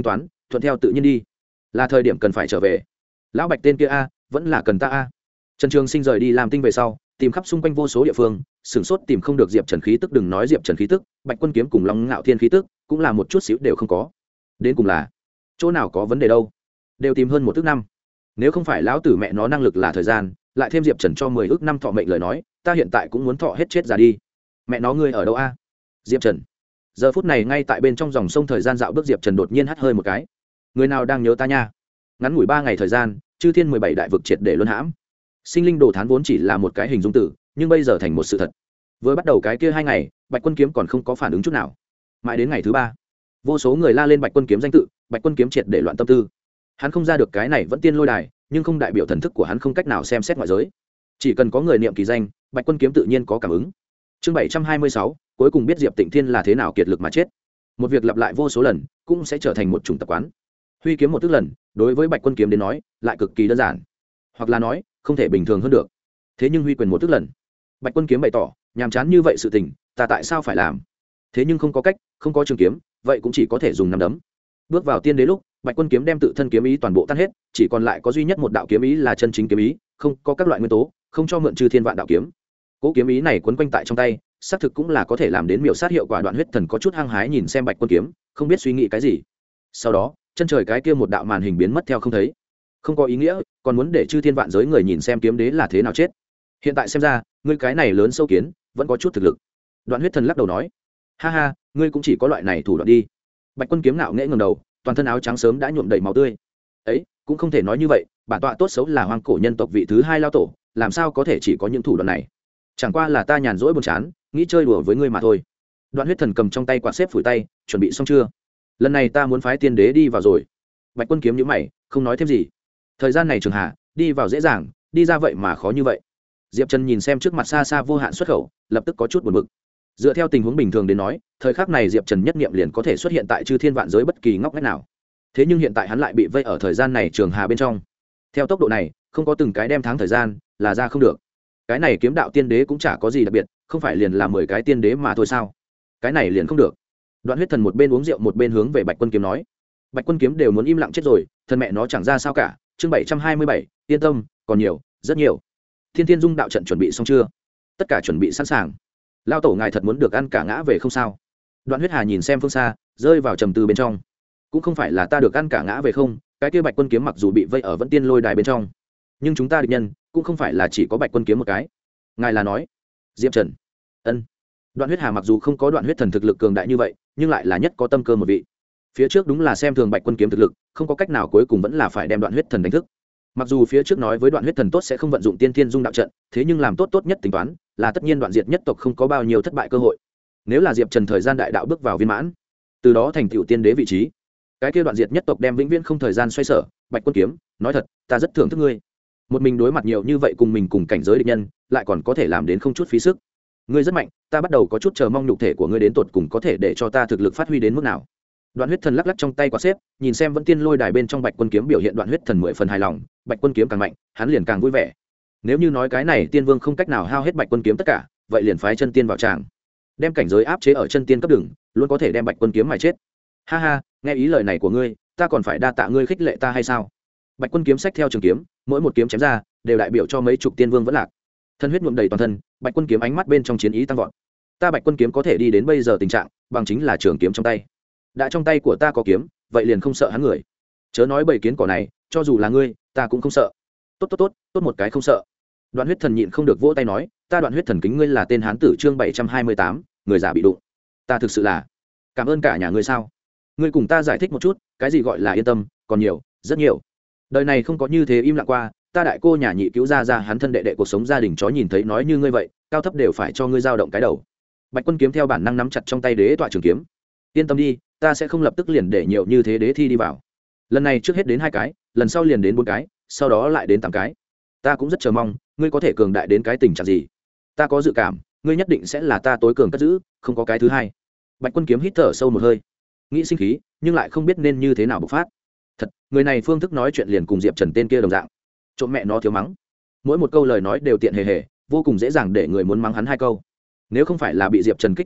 thuận theo tự nhiên đi, là thời điểm cần phải trở về. Lão Bạch tên kia a vẫn là cần ta a. Trần Trường Sinh rời đi làm tinh về sau, tìm khắp xung quanh vô số địa phương, sửng sốt tìm không được Diệp Trần khí tức, đừng nói Diệp Trần khí tức, Bạch Quân Kiếm cùng Long Ngạo Thiên khí tức cũng là một chút xíu đều không có. Đến cùng là chỗ nào có vấn đề đâu? Đều tìm hơn một ước năm. Nếu không phải lão tử mẹ nó năng lực là thời gian, lại thêm Diệp Trần cho mười ước năm thọ mệnh lời nói, ta hiện tại cũng muốn thọ hết chết ra đi. Mẹ nó ngươi ở đâu a? Diệp Trần. Giờ phút này ngay tại bên trong dòng sông thời gian dạo bước, Diệp Trần đột nhiên hắt hơi một cái. Người nào đang nhớ ta nha? Ngắn ngủi ba ngày thời gian, chư thiên mười bảy đại vực triệt để luân hãm. Sinh linh đồ thán vốn chỉ là một cái hình dung tử, nhưng bây giờ thành một sự thật. Vừa bắt đầu cái kia hai ngày, Bạch Quân Kiếm còn không có phản ứng chút nào. Mãi đến ngày thứ ba, vô số người la lên Bạch Quân Kiếm danh tự, Bạch Quân Kiếm triệt để loạn tâm tư. Hắn không ra được cái này vẫn tiên lôi đài, nhưng không đại biểu thần thức của hắn không cách nào xem xét ngoại giới. Chỉ cần có người niệm kỳ danh, Bạch Quân Kiếm tự nhiên có cảm ứng. Chương bảy trăm hai mươi sáu, cuối cùng biết Diệp Tịnh Thiên là thế nào kiệt lực mà chết. Một việc lặp lại vô số lần, cũng sẽ trở thành một chủng tập quán. Huy kiếm một tức lần, đối với Bạch Quân Kiếm đến nói, lại cực kỳ đơn giản, hoặc là nói, không thể bình thường hơn được. Thế nhưng huy quyền một tức lần, Bạch Quân Kiếm bày tỏ, nhàm chán như vậy sự tình, ta tại sao phải làm? Thế nhưng không có cách, không có trường kiếm, vậy cũng chỉ có thể dùng nắm đấm. Bước vào tiên đế lúc, Bạch Quân Kiếm đem tự thân kiếm ý toàn bộ tan hết, chỉ còn lại có duy nhất một đạo kiếm ý là chân chính kiếm ý, không có các loại nguyên tố, không cho mượn trừ thiên vạn đạo kiếm. Cố kiếm ý này quấn quanh tại trong tay, xác thực cũng là có thể làm đến miểu sát hiệu quả. Đoạn Huyết Thần có chút hăng hái nhìn xem Bạch Quân Kiếm, không biết suy nghĩ cái gì. Sau đó, chân trời cái kia một đạo màn hình biến mất theo không thấy. Không có ý nghĩa, còn muốn để chư thiên vạn giới người nhìn xem kiếm đế là thế nào chết. Hiện tại xem ra, ngươi cái này lớn sâu kiến, vẫn có chút thực lực. Đoạn Huyết Thần lắc đầu nói, ha ha, ngươi cũng chỉ có loại này thủ đoạn đi. Bạch Quân Kiếm ngạo nghễ ngẩng đầu, toàn thân áo trắng sớm đã nhuộm đầy máu tươi. Ấy, cũng không thể nói như vậy, bản tọa tốt xấu là hoang cổ nhân tộc vị thứ hai lao tổ, làm sao có thể chỉ có những thủ đoạn này? Chẳng qua là ta nhàn rỗi buồn chán, nghĩ chơi đùa với ngươi mà thôi. Đoạn Huyết Thần cầm trong tay quạt xếp phủi tay, chuẩn bị xong chưa? Lần này ta muốn phái tiên đế đi vào rồi. Bạch Quân Kiếm nhíu mày, không nói thêm gì. Thời gian này trường hạ, đi vào dễ dàng, đi ra vậy mà khó như vậy. Diệp Trần nhìn xem trước mặt xa xa vô hạn xuất khẩu, lập tức có chút buồn bực. Dựa theo tình huống bình thường đến nói, thời khắc này Diệp Trần nhất niệm liền có thể xuất hiện tại chư thiên vạn giới bất kỳ ngóc ngách nào. Thế nhưng hiện tại hắn lại bị vây ở thời gian này trường hà bên trong. Theo tốc độ này, không có từng cái đem tháng thời gian, là ra không được. Cái này kiếm đạo tiên đế cũng chả có gì đặc biệt, không phải liền là mười cái tiên đế mà thôi sao? Cái này liền không được. Đoạn Huyết Thần một bên uống rượu một bên hướng về Bạch Quân Kiếm nói. Bạch Quân Kiếm đều muốn im lặng chết rồi, thân mẹ nó chẳng ra sao cả. Chương bảy trăm hai mươi bảy, yên tâm, còn nhiều, rất nhiều. Thiên Thiên Dung đạo trận chuẩn bị xong chưa? Tất cả chuẩn bị sẵn sàng. Lao tổ ngài thật muốn được ăn cả ngã về không sao? Đoạn Huyết Hà nhìn xem phương xa, rơi vào trầm tư bên trong. Cũng không phải là ta được ăn cả ngã về không, cái kia Bạch Quân Kiếm mặc dù bị vây ở vẫn tiên lôi đài bên trong, nhưng chúng ta địch nhân cũng không phải là chỉ có Bạch Quân Kiếm một cái. Ngài là nói Diệp Trần? Ân. Đoạn Huyết Hà mặc dù không có Đoạn Huyết Thần thực lực cường đại như vậy, nhưng lại là nhất có tâm cơ một vị. Phía trước đúng là xem thường Bạch Quân Kiếm thực lực, không có cách nào, cuối cùng vẫn là phải đem Đoạn Huyết Thần đánh thức. Mặc dù phía trước nói với Đoạn Huyết Thần tốt sẽ không vận dụng Tiên Thiên Dung đạo trận, thế nhưng làm tốt tốt nhất tính toán là tất nhiên đoạn diệt nhất tộc không có bao nhiêu thất bại cơ hội. Nếu là Diệp Trần thời gian đại đạo bước vào viên mãn, từ đó thành tựu tiên đế vị trí, cái kia đoạn diệt nhất tộc đem vĩnh viễn không thời gian xoay sở. Bạch Quân Kiếm, nói thật, ta rất thưởng thức ngươi. Một mình đối mặt nhiều như vậy cùng mình cùng cảnh giới địch nhân, lại còn có thể làm đến không chút phí sức. Ngươi rất mạnh, ta bắt đầu có chút chờ mong nhục thể của ngươi đến tột cùng có thể để cho ta thực lực phát huy đến mức nào. Đoạn Huyết Thần lắc lắc trong tay quả xếp, nhìn xem vẫn tiên lôi đài bên trong Bạch Quân Kiếm biểu hiện, Đoạn Huyết Thần mười phần hài lòng. Bạch Quân Kiếm càng mạnh, hắn liền càng vui vẻ. Nếu như nói cái này tiên vương không cách nào hao hết Bạch Quân Kiếm tất cả, vậy liền phái chân tiên vào tràng, đem cảnh giới áp chế ở chân tiên cấp đường, luôn có thể đem Bạch Quân Kiếm mà chết. Ha ha, nghe ý lời này của ngươi, ta còn phải đa tạ ngươi khích lệ ta hay sao? Bạch Quân Kiếm xách theo trường kiếm, mỗi một kiếm chém ra đều đại biểu cho mấy chục tiên vương vẫn lạc. Thân huyết nhuộm đầy toàn thân, Bạch Quân Kiếm ánh mắt bên trong chiến ý tăng vọt. Ta Bạch Quân Kiếm có thể đi đến bây giờ tình trạng, bằng chính là trường kiếm trong tay. Đã trong tay của ta có kiếm, vậy liền không sợ hắn người. Chớ nói bầy kiến cỏ này, cho dù là ngươi, ta cũng không sợ. Tốt tốt tốt, tốt một cái không sợ. Đoạn Huyết Thần nhịn không được vỗ tay nói, ta Đoạn Huyết Thần kính ngươi là tên hán tử. Chương bảy trăm hai mươi tám, người giả bị đụng. Ta thực sự là cảm ơn cả nhà ngươi sao? Ngươi cùng ta giải thích một chút, cái gì gọi là yên tâm, còn nhiều, rất nhiều. Đời này không có như thế im lặng qua, ta đại cô nhà nhị cứu ra ra hắn thân đệ đệ cuộc sống gia đình chó nhìn thấy nói như ngươi vậy, cao thấp đều phải cho ngươi dao động cái đầu. Bạch Quân Kiếm theo bản năng nắm chặt trong tay đế tọa trường kiếm. Yên tâm đi, ta sẽ không lập tức liền để nhiều như thế đế thi đi vào. Lần này trước hết đến hai cái, lần sau liền đến bốn cái, sau đó lại đến tám cái. Ta cũng rất chờ mong, ngươi có thể cường đại đến cái tình trạng gì. Ta có dự cảm, ngươi nhất định sẽ là ta tối cường cất giữ, không có cái thứ hai. Bạch Quân Kiếm hít thở sâu một hơi, nghĩ sinh khí, nhưng lại không biết nên như thế nào bộc phát. Thật, người này phương thức nói chuyện liền cùng Diệp Trần tên kia đồng dạng, trộm mẹ nó thiếu mắng. Mỗi một câu lời nói đều tiện hề hề, vô cùng dễ dàng để người muốn mắng hắn hai câu. Nếu không phải là bị Diệp Trần kích thích nhiều,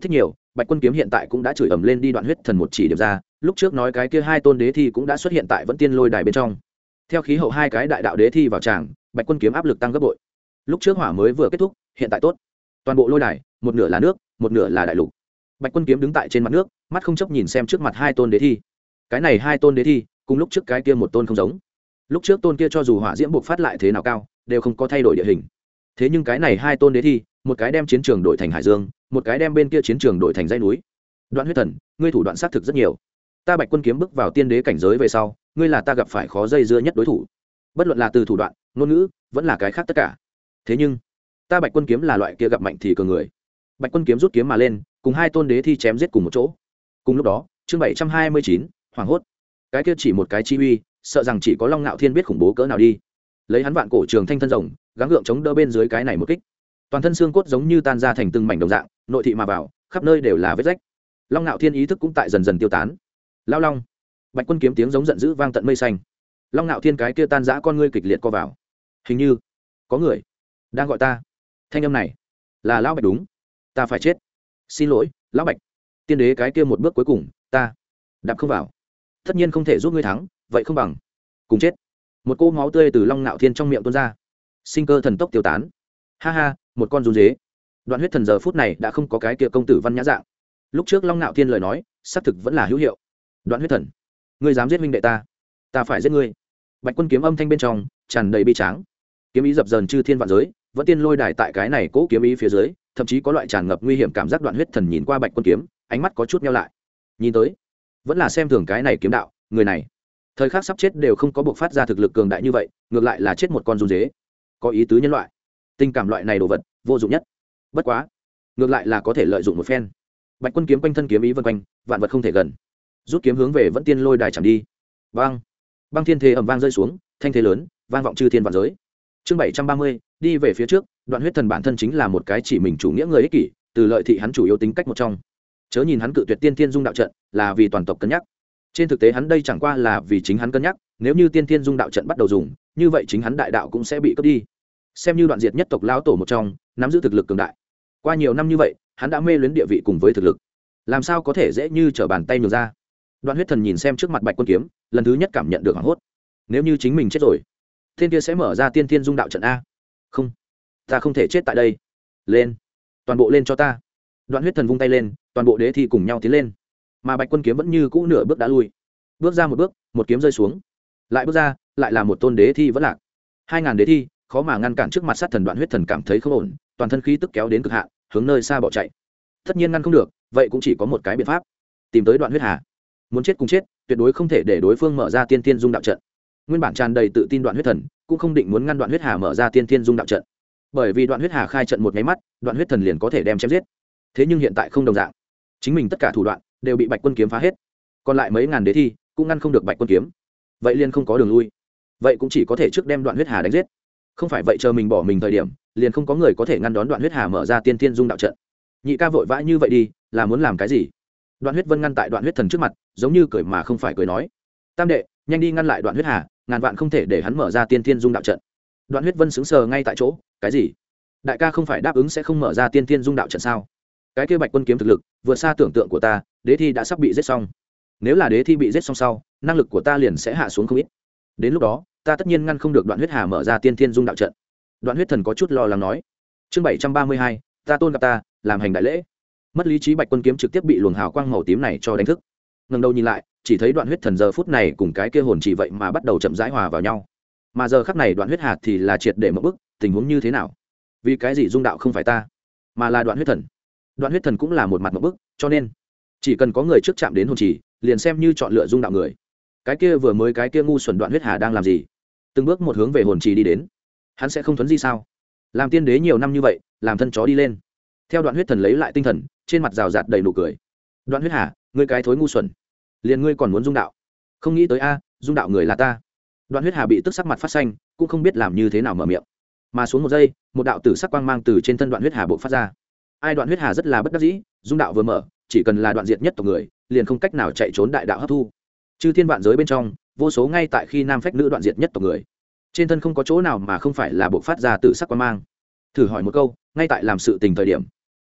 bạch quân kiếm hiện tại cũng đã chửi ầm lên đi đoạn huyết thần một chỉ điểm ra, lúc trước nói cái kia hai tôn đế thi cũng đã xuất hiện tại vẫn tiên lôi đài bên trong. Theo khí hậu hai cái đại đạo đế thi vào tràng, bạch quân kiếm áp lực tăng gấp bội. Lúc trước hỏa mới vừa kết thúc, hiện tại tốt, toàn bộ lôi đài một nửa là nước, một nửa là đại lục. Bạch quân kiếm đứng tại trên mặt nước, mắt không chớp nhìn xem trước mặt hai tôn đế thi. Cái này hai tôn đế thi cùng lúc trước cái kia một tôn không giống. Lúc trước tôn kia cho dù hỏa diễm bộc phát lại thế nào cao, đều không có thay đổi địa hình. Thế nhưng cái này hai tôn đế thi, một cái đem chiến trường đổi thành hải dương, một cái đem bên kia chiến trường đổi thành dãy núi. Đoạn huyết thần, ngươi thủ đoạn sát thực rất nhiều. Ta bạch quân kiếm bước vào tiên đế cảnh giới về sau, ngươi là ta gặp phải khó dây dưa nhất đối thủ. Bất luận là từ thủ đoạn, ngôn ngữ, vẫn là cái khác tất cả. Thế nhưng, ta bạch quân kiếm là loại kia gặp mạnh thì cường người. Bạch quân kiếm rút kiếm mà lên, cùng hai tôn đế thi chém giết cùng một chỗ. Cùng lúc đó, chương bảy trăm hai mươi chín, hoàng hốt. Cái kia chỉ một cái chi uy, sợ rằng chỉ có Long Nạo Thiên biết khủng bố cỡ nào đi. Lấy hắn vạn cổ trường thanh thân rồng, gắng gượng chống đỡ bên dưới cái này một kích. Toàn thân xương cốt giống như tan ra thành từng mảnh đồng dạng, nội thị mà vào, khắp nơi đều là vết rách. Long Nạo Thiên ý thức cũng tại dần dần tiêu tán. Lao long, bạch quân kiếm tiếng giống giận dữ vang tận mây xanh. Long Nạo Thiên cái kia tan rã con ngươi kịch liệt co vào. Hình như có người đang gọi ta. Thanh âm này là lão bạch đúng, ta phải chết. Xin lỗi, lão bạch. Tiên đế cái kia một bước cuối cùng, ta đạp không vào. Tất nhiên không thể giúp ngươi thắng, vậy không bằng cùng chết. Một cô máu tươi từ Long Nạo Thiên trong miệng tuôn ra, sinh cơ thần tốc tiêu tán. Ha ha, một con run dế. Đoạn huyết thần giờ phút này đã không có cái kia công tử văn nhã dạng. Lúc trước Long Nạo Thiên lời nói xác thực vẫn là hữu hiệu. Đoạn huyết thần, ngươi dám giết huynh đệ ta, ta phải giết ngươi. Bạch quân kiếm âm thanh bên trong tràn đầy bi tráng, kiếm ý dập dờn chư thiên vạn giới, vẫn tiên lôi đài tại cái này cố kiếm ý phía dưới, thậm chí có loại tràn ngập nguy hiểm cảm giác. Đoạn huyết thần nhìn qua bạch quân kiếm, ánh mắt có chút nheo lại, nhìn tới vẫn là xem thường cái này kiếm đạo. Người này thời khắc sắp chết đều không có buộc phát ra thực lực cường đại như vậy, ngược lại là chết một con run dế. Có ý tứ nhân loại, tình cảm loại này đồ vật vô dụng nhất, bất quá ngược lại là có thể lợi dụng một phen. Bạch quân kiếm quanh thân kiếm ý vân quanh, vạn vật không thể gần, rút kiếm hướng về vẫn tiên lôi đài chẳng đi. Bang băng thiên thế ầm vang rơi xuống, thanh thế lớn vang vọng chư thiên vạn giới. Chương bảy trăm ba mươi, đi về phía trước. Đoạn huyết thần bản thân chính là một cái chỉ mình chủ nghĩa người ích kỷ, từ lợi thị hắn chủ yếu tính cách một trong. Chớ nhìn hắn cự tuyệt tiên thiên dung đạo trận là vì toàn tộc cân nhắc, trên thực tế hắn đây chẳng qua là vì chính hắn cân nhắc. Nếu như tiên thiên dung đạo trận bắt đầu dùng, như vậy chính hắn đại đạo cũng sẽ bị cướp đi. Xem như đoạn diệt nhất tộc lão tổ một trong, nắm giữ thực lực cường đại. Qua nhiều năm như vậy, hắn đã mê luyến địa vị cùng với thực lực, làm sao có thể dễ như trở bàn tay nhường ra. Đoạn huyết thần nhìn xem trước mặt bạch quân kiếm, lần thứ nhất cảm nhận được hoảng hốt. Nếu như chính mình chết rồi, thiên kia sẽ mở ra tiên thiên dung đạo trận a. Không, ta không thể chết tại đây. Lên, toàn bộ lên cho ta. Đoạn huyết thần vung tay lên, toàn bộ đế thi cùng nhau tiến lên, mà bạch quân kiếm vẫn như cũ nửa bước đã lui. Bước ra một bước, một kiếm rơi xuống, lại bước ra, lại là một tôn đế thi vẫn lạc. Hai ngàn đế thi khó mà ngăn cản trước mặt sát thần. Đoạn huyết thần cảm thấy không ổn, toàn thân khí tức kéo đến cực hạn, hướng nơi xa bỏ chạy. Tất nhiên ngăn không được, vậy cũng chỉ có một cái biện pháp, tìm tới Đoạn huyết hà. Muốn chết cùng chết, tuyệt đối không thể để đối phương mở ra tiên thiên dung đạo trận. Nguyên bản tràn đầy tự tin Đoạn huyết thần cũng không định muốn ngăn Đoạn huyết hà mở ra tiên thiên dung đạo trận, bởi vì Đoạn huyết hà khai trận một nháy mắt, Đoạn huyết thần liền có thể đem chém giết. Thế nhưng hiện tại không đồng dạng, chính mình tất cả thủ đoạn đều bị bạch quân kiếm phá hết, còn lại mấy ngàn đế thi cũng ngăn không được bạch quân kiếm, vậy liền không có đường lui, vậy cũng chỉ có thể trước đem Đoạn huyết hà đánh giết. Không phải vậy chờ mình bỏ mình thời điểm, liền không có người có thể ngăn đón Đoạn huyết hà mở ra tiên thiên dung đạo trận. Nhị ca vội vã như vậy đi, là muốn làm cái gì? Đoạn huyết vân ngăn tại Đoạn huyết thần trước mặt, giống như cười mà không phải cười nói: tam đệ, nhanh đi ngăn lại Đoạn huyết hà, ngàn vạn không thể để hắn mở ra tiên thiên dung đạo trận. Đoạn huyết vân sững sờ ngay tại chỗ, cái gì? Đại ca không phải đáp ứng sẽ không mở ra tiên thiên dung đạo trận sao? Cái kia bạch quân kiếm thực lực vượt xa tưởng tượng của ta, đế thi đã sắp bị giết xong. Nếu là đế thi bị giết xong sau, năng lực của ta liền sẽ hạ xuống không ít. Đến lúc đó, ta tất nhiên ngăn không được Đoạn huyết hà mở ra tiên thiên dung đạo trận. Đoạn huyết thần có chút lo lắng nói. Chương bảy trăm ba mươi hai, ta tôn gặp ta, làm hành đại lễ. Mất lý trí bạch quân kiếm trực tiếp bị luồng hào quang màu tím này cho đánh thức. Ngẩng đầu nhìn lại, chỉ thấy Đoạn huyết thần giờ phút này cùng cái kia hồn chỉ vậy mà bắt đầu chậm rãi hòa vào nhau. Mà giờ khắc này Đoạn huyết hà thì là triệt để mất bức, tình huống như thế nào? Vì cái gì dung đạo không phải ta, mà là Đoạn huyết thần? Đoạn huyết thần cũng là một mặt mất bức, cho nên chỉ cần có người trước chạm đến hồn chỉ, liền xem như chọn lựa dung đạo người. Cái kia vừa mới cái kia ngu xuẩn Đoạn huyết hà đang làm gì? Từng bước một hướng về hồn chỉ đi đến. Hắn sẽ không thuấn di sao? Làm tiên đế nhiều năm như vậy, làm thân chó đi lên. Theo Đoạn huyết thần lấy lại tinh thần, trên mặt rào rạt đầy nụ cười. Đoạn huyết hà, ngươi cái thối ngu xuẩn, liền ngươi còn muốn dung đạo? Không nghĩ tới a, dung đạo người là ta. Đoạn huyết hà bị tức sắc mặt phát xanh, cũng không biết làm như thế nào mở miệng. Mà xuống một giây, một đạo tử sắc quang mang từ trên thân Đoạn huyết hà bộc phát ra. Ai Đoạn huyết hà rất là bất đắc dĩ, dung đạo vừa mở, chỉ cần là đoạn diệt nhất tộc người, liền không cách nào chạy trốn đại đạo hấp thu. Chư thiên vạn giới bên trong, vô số ngay tại khi nam phách nữ đoạn diệt nhất tộc người, trên thân không có chỗ nào mà không phải là bộc phát ra tử sắc quang mang. Thử hỏi một câu, ngay tại làm sự tình thời điểm,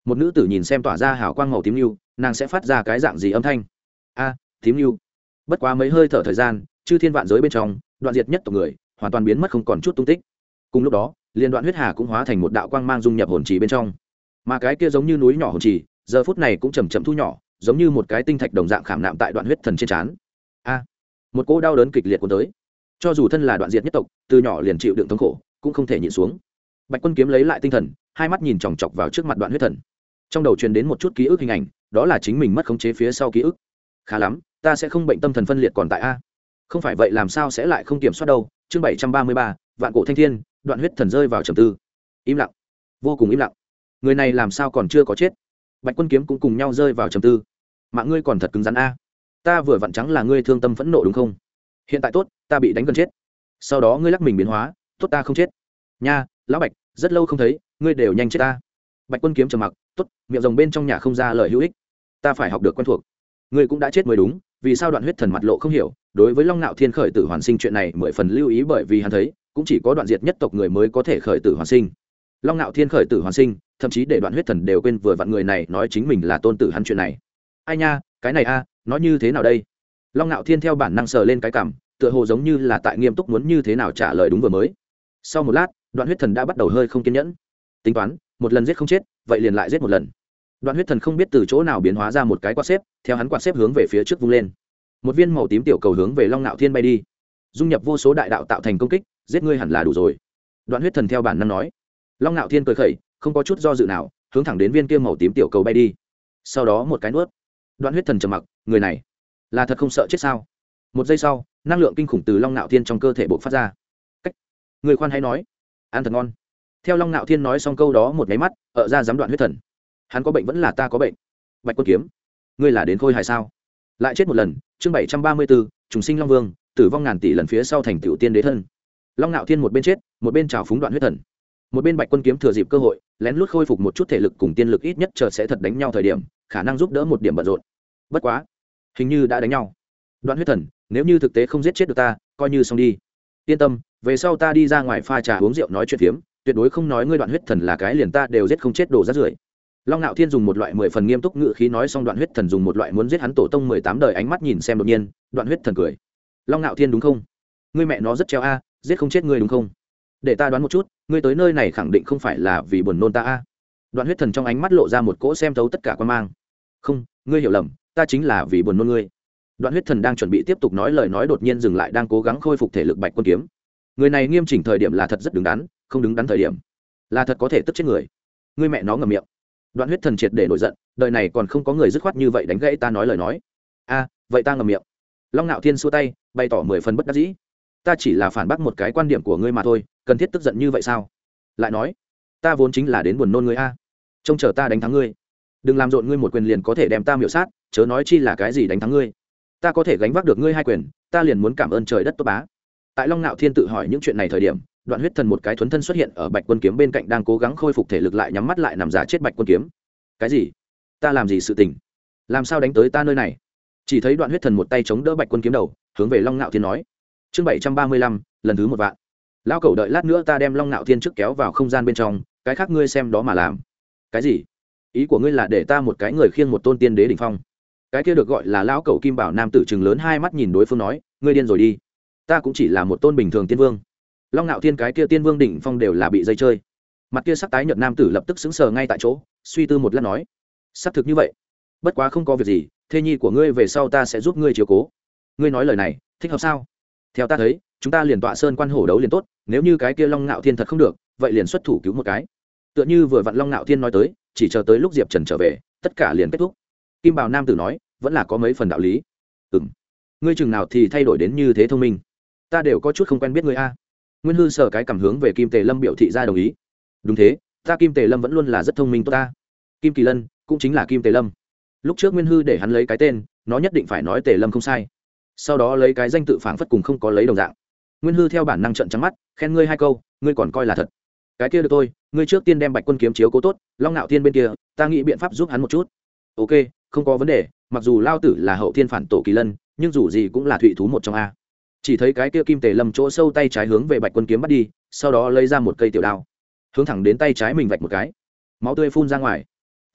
một nữ tử nhìn xem tỏa ra hào quang màu tím lưu, nàng sẽ phát ra cái dạng gì âm thanh? A, tím lưu. Bất quá mấy hơi thở thời gian, chư thiên vạn giới bên trong, đoạn diệt nhất tộc người hoàn toàn biến mất không còn chút tung tích. Cùng lúc đó, liên đoạn huyết hà cũng hóa thành một đạo quang mang dung nhập hồn trì bên trong, mà cái kia giống như núi nhỏ hồn trì giờ phút này cũng chầm chậm thu nhỏ, giống như một cái tinh thạch đồng dạng khảm nạm tại đoạn huyết thần trên trán. A, một cỗ đau đớn kịch liệt cuốn tới, cho dù thân là đoạn diệt nhất tộc, từ nhỏ liền chịu đựng thống khổ cũng không thể nhịn xuống. Bạch Quân Kiếm lấy lại tinh thần, hai mắt nhìn chòng chọc vào trước mặt đoạn huyết thần, trong đầu truyền đến một chút ký ức hình ảnh, đó là chính mình mất khống chế phía sau ký ức. Khá lắm, ta sẽ không bệnh tâm thần phân liệt còn tại a? Không phải vậy làm sao sẽ lại không kiểm soát đâu? Chương bảy trăm ba mươi ba, vạn cổ thanh thiên, đoạn huyết thần rơi vào trầm tư. Im lặng, vô cùng im lặng. Người này làm sao còn chưa có chết? Bạch Quân Kiếm cũng cùng nhau rơi vào trầm tư. Mạng ngươi còn thật cứng rắn a. Ta vừa vặn trắng là ngươi thương tâm phẫn nộ đúng không? Hiện tại tốt, ta bị đánh gần chết. Sau đó ngươi lắc mình biến hóa, tốt ta không chết. Nha, lão Bạch, rất lâu không thấy, ngươi đều nhanh chết ta. Bạch Quân Kiếm trầm mặc, tốt, miệng rồng bên trong nhà không ra lời hữu ích. Ta phải học được quen thuộc. Ngươi cũng đã chết mới đúng, vì sao đoạn huyết thần mặt lộ không hiểu, đối với Long Nạo Thiên khởi tử hoàn sinh chuyện này mười phần lưu ý, bởi vì hắn thấy, cũng chỉ có đoạn diệt nhất tộc người mới có thể khởi tử hoàn sinh. Long Nạo Thiên khởi tử hoàn sinh, thậm chí để đoạn huyết thần đều quên vừa vặn người này nói chính mình là tôn tử hắn chuyện này. Ai nha, cái này a, nói như thế nào đây? Long Nạo Thiên theo bản năng sờ lên cái cằm, tựa hồ giống như là tại nghiêm túc muốn như thế nào trả lời đúng vừa mới. Sau một lát, đoạn huyết thần đã bắt đầu hơi không kiên nhẫn. Tính toán, một lần giết không chết, vậy liền lại giết một lần. Đoạn huyết thần không biết từ chỗ nào biến hóa ra một cái quạt xếp, theo hắn quạt xếp hướng về phía trước vung lên, một viên màu tím tiểu cầu hướng về Long Nạo Thiên bay đi, dung nhập vô số đại đạo tạo thành công kích, giết ngươi hẳn là đủ rồi. Đoạn huyết thần theo bản năng nói. Long Nạo Thiên cười khẩy, không có chút do dự nào, hướng thẳng đến viên kia màu tím tiểu cầu bay đi. Sau đó một cái nuốt. Đoạn huyết thần trầm mặc, người này là thật không sợ chết sao? Một giây sau, năng lượng kinh khủng từ Long Nạo Thiên trong cơ thể bộc phát ra. Cách, người khoan hãy nói, ăn thật ngon. Theo Long Nạo Thiên nói xong câu đó một cái mắt, ở ra dám đoạn huyết thần. Hắn có bệnh vẫn là ta có bệnh. Bạch Quân Kiếm, ngươi là đến khôi hài sao? Lại chết một lần. Chương bảy trăm ba mươi bốn, trùng sinh Long Vương, tử vong ngàn tỷ lần phía sau thành tựu tiên đế thân. Long Nạo Thiên một bên chết, một bên trào phúng đoạn huyết thần. Một bên Bạch Quân Kiếm thừa dịp cơ hội, lén lút khôi phục một chút thể lực cùng tiên lực, ít nhất chờ sẽ thật đánh nhau thời điểm, khả năng giúp đỡ một điểm bận rộn. Bất quá, hình như đã đánh nhau. Đoạn huyết thần, nếu như thực tế không giết chết được ta, coi như xong đi. Yên tâm, về sau ta đi ra ngoài pha trà uống rượu nói chuyện phiếm, tuyệt đối không nói ngươi đoạn huyết thần là cái liền ta đều giết không chết đồ rác rưởi. Long Nạo Thiên dùng một loại mười phần nghiêm túc ngữ khí nói xong, đoạn huyết thần dùng một loại muốn giết hắn tổ tông mười tám đời ánh mắt nhìn xem, đột nhiên, đoạn huyết thần cười. Long Nạo Thiên đúng không? Ngươi mẹ nó rất treo a, giết không chết ngươi đúng không? Để ta đoán một chút, ngươi tới nơi này khẳng định không phải là vì buồn nôn ta a. Đoạn huyết thần trong ánh mắt lộ ra một cỗ xem thấu tất cả quan mang. Không, ngươi hiểu lầm, ta chính là vì buồn nôn ngươi. Đoạn huyết thần đang chuẩn bị tiếp tục nói lời nói, đột nhiên dừng lại, đang cố gắng khôi phục thể lực Bạch Quân Kiếm. Người này nghiêm chỉnh thời điểm là thật rất đứng đắn, không đứng đắn thời điểm là thật có thể tức chết người. Ngươi mẹ nó ngậm miệng. Đoạn huyết thần triệt để nổi giận, đời này còn không có người dứt khoát như vậy đánh gãy ta nói lời nói. A, vậy ta ngậm miệng. Long Nạo Thiên xua tay, bày tỏ mười phần bất đắc dĩ. Ta chỉ là phản bác một cái quan điểm của ngươi mà thôi, cần thiết tức giận như vậy sao? Lại nói, ta vốn chính là đến buồn nôn ngươi a. Trông chờ ta đánh thắng ngươi. Đừng làm rộn, ngươi một quyền liền có thể đem ta miểu sát, chớ nói chi là cái gì đánh thắng ngươi. Ta có thể gánh vác được ngươi hai quyền, ta liền muốn cảm ơn trời đất tốt bá. Tại Long Nạo Thiên tự hỏi những chuyện này thời điểm, đoạn huyết thần một cái thuấn thân xuất hiện ở Bạch Quân Kiếm bên cạnh, đang cố gắng khôi phục thể lực, lại nhắm mắt lại nằm giả chết Bạch Quân Kiếm. Cái gì? Ta làm gì sự tình? Làm sao đánh tới ta nơi này? Chỉ thấy đoạn huyết thần một tay chống đỡ Bạch Quân Kiếm đầu, hướng về Long Nạo Thiên nói. Chương bảy trăm ba mươi lăm, lần thứ một vạn. Lão cẩu, đợi lát nữa ta đem Long Nạo Thiên trước kéo vào không gian bên trong, cái khác ngươi xem đó mà làm. Cái gì? Ý của ngươi là để ta một cái người khiêng một tôn tiên đế đỉnh phong? Cái kia được gọi là lão cẩu kim bảo nam tử trừng lớn hai mắt nhìn đối phương nói, ngươi điên rồi đi. Ta cũng chỉ là một tôn bình thường tiên vương. Long Nạo Thiên cái kia tiên vương đỉnh phong đều là bị dây chơi. Mặt kia sắc tái nhợt nam tử lập tức sững sờ ngay tại chỗ, suy tư một lát nói, xác thực như vậy. Bất quá không có việc gì, thê nhi của ngươi về sau ta sẽ giúp ngươi chiếu cố. Ngươi nói lời này thích hợp sao? Theo ta thấy, chúng ta liền tọa sơn quan hổ đấu liền tốt, nếu như cái kia Long Nạo Thiên thật không được, vậy liền xuất thủ cứu một cái. Tựa như vừa vặn Long Nạo Thiên nói tới, chỉ chờ tới lúc Diệp Trần trở về, tất cả liền kết thúc. Kim Bào nam tử nói, vẫn là có mấy phần đạo lý. Ừm, ngươi chừng nào thì thay đổi đến như thế thông minh, ta đều có chút không quen biết ngươi a. Nguyên Hư sở cái cảm hướng về Kim Tề Lâm biểu thị ra đồng ý. Đúng thế, ta Kim Tề Lâm vẫn luôn là rất thông minh tốt ta. Kim Kỳ Lân cũng chính là Kim Tề Lâm. Lúc trước Nguyên Hư để hắn lấy cái tên, nó nhất định phải nói Tề Lâm không sai. Sau đó lấy cái danh tự phảng phất cùng không có lấy đồng dạng. Nguyên Hư theo bản năng trợn trắng mắt, khen ngươi hai câu, ngươi còn coi là thật. Cái kia được thôi, ngươi trước tiên đem Bạch Quân Kiếm chiếu cố tốt, Long Nạo Thiên bên kia, ta nghĩ biện pháp giúp hắn một chút. Ok, không có vấn đề, mặc dù lao tử là hậu thiên phản tổ Kỳ Lân, nhưng dù gì cũng là thụy thú một trong a. Chỉ thấy cái kia Kim Tề Lâm chỗ sâu tay trái hướng về Bạch Quân Kiếm bắt đi, sau đó lấy ra một cây tiểu đao, hướng thẳng đến tay trái mình vạch một cái, máu tươi phun ra ngoài.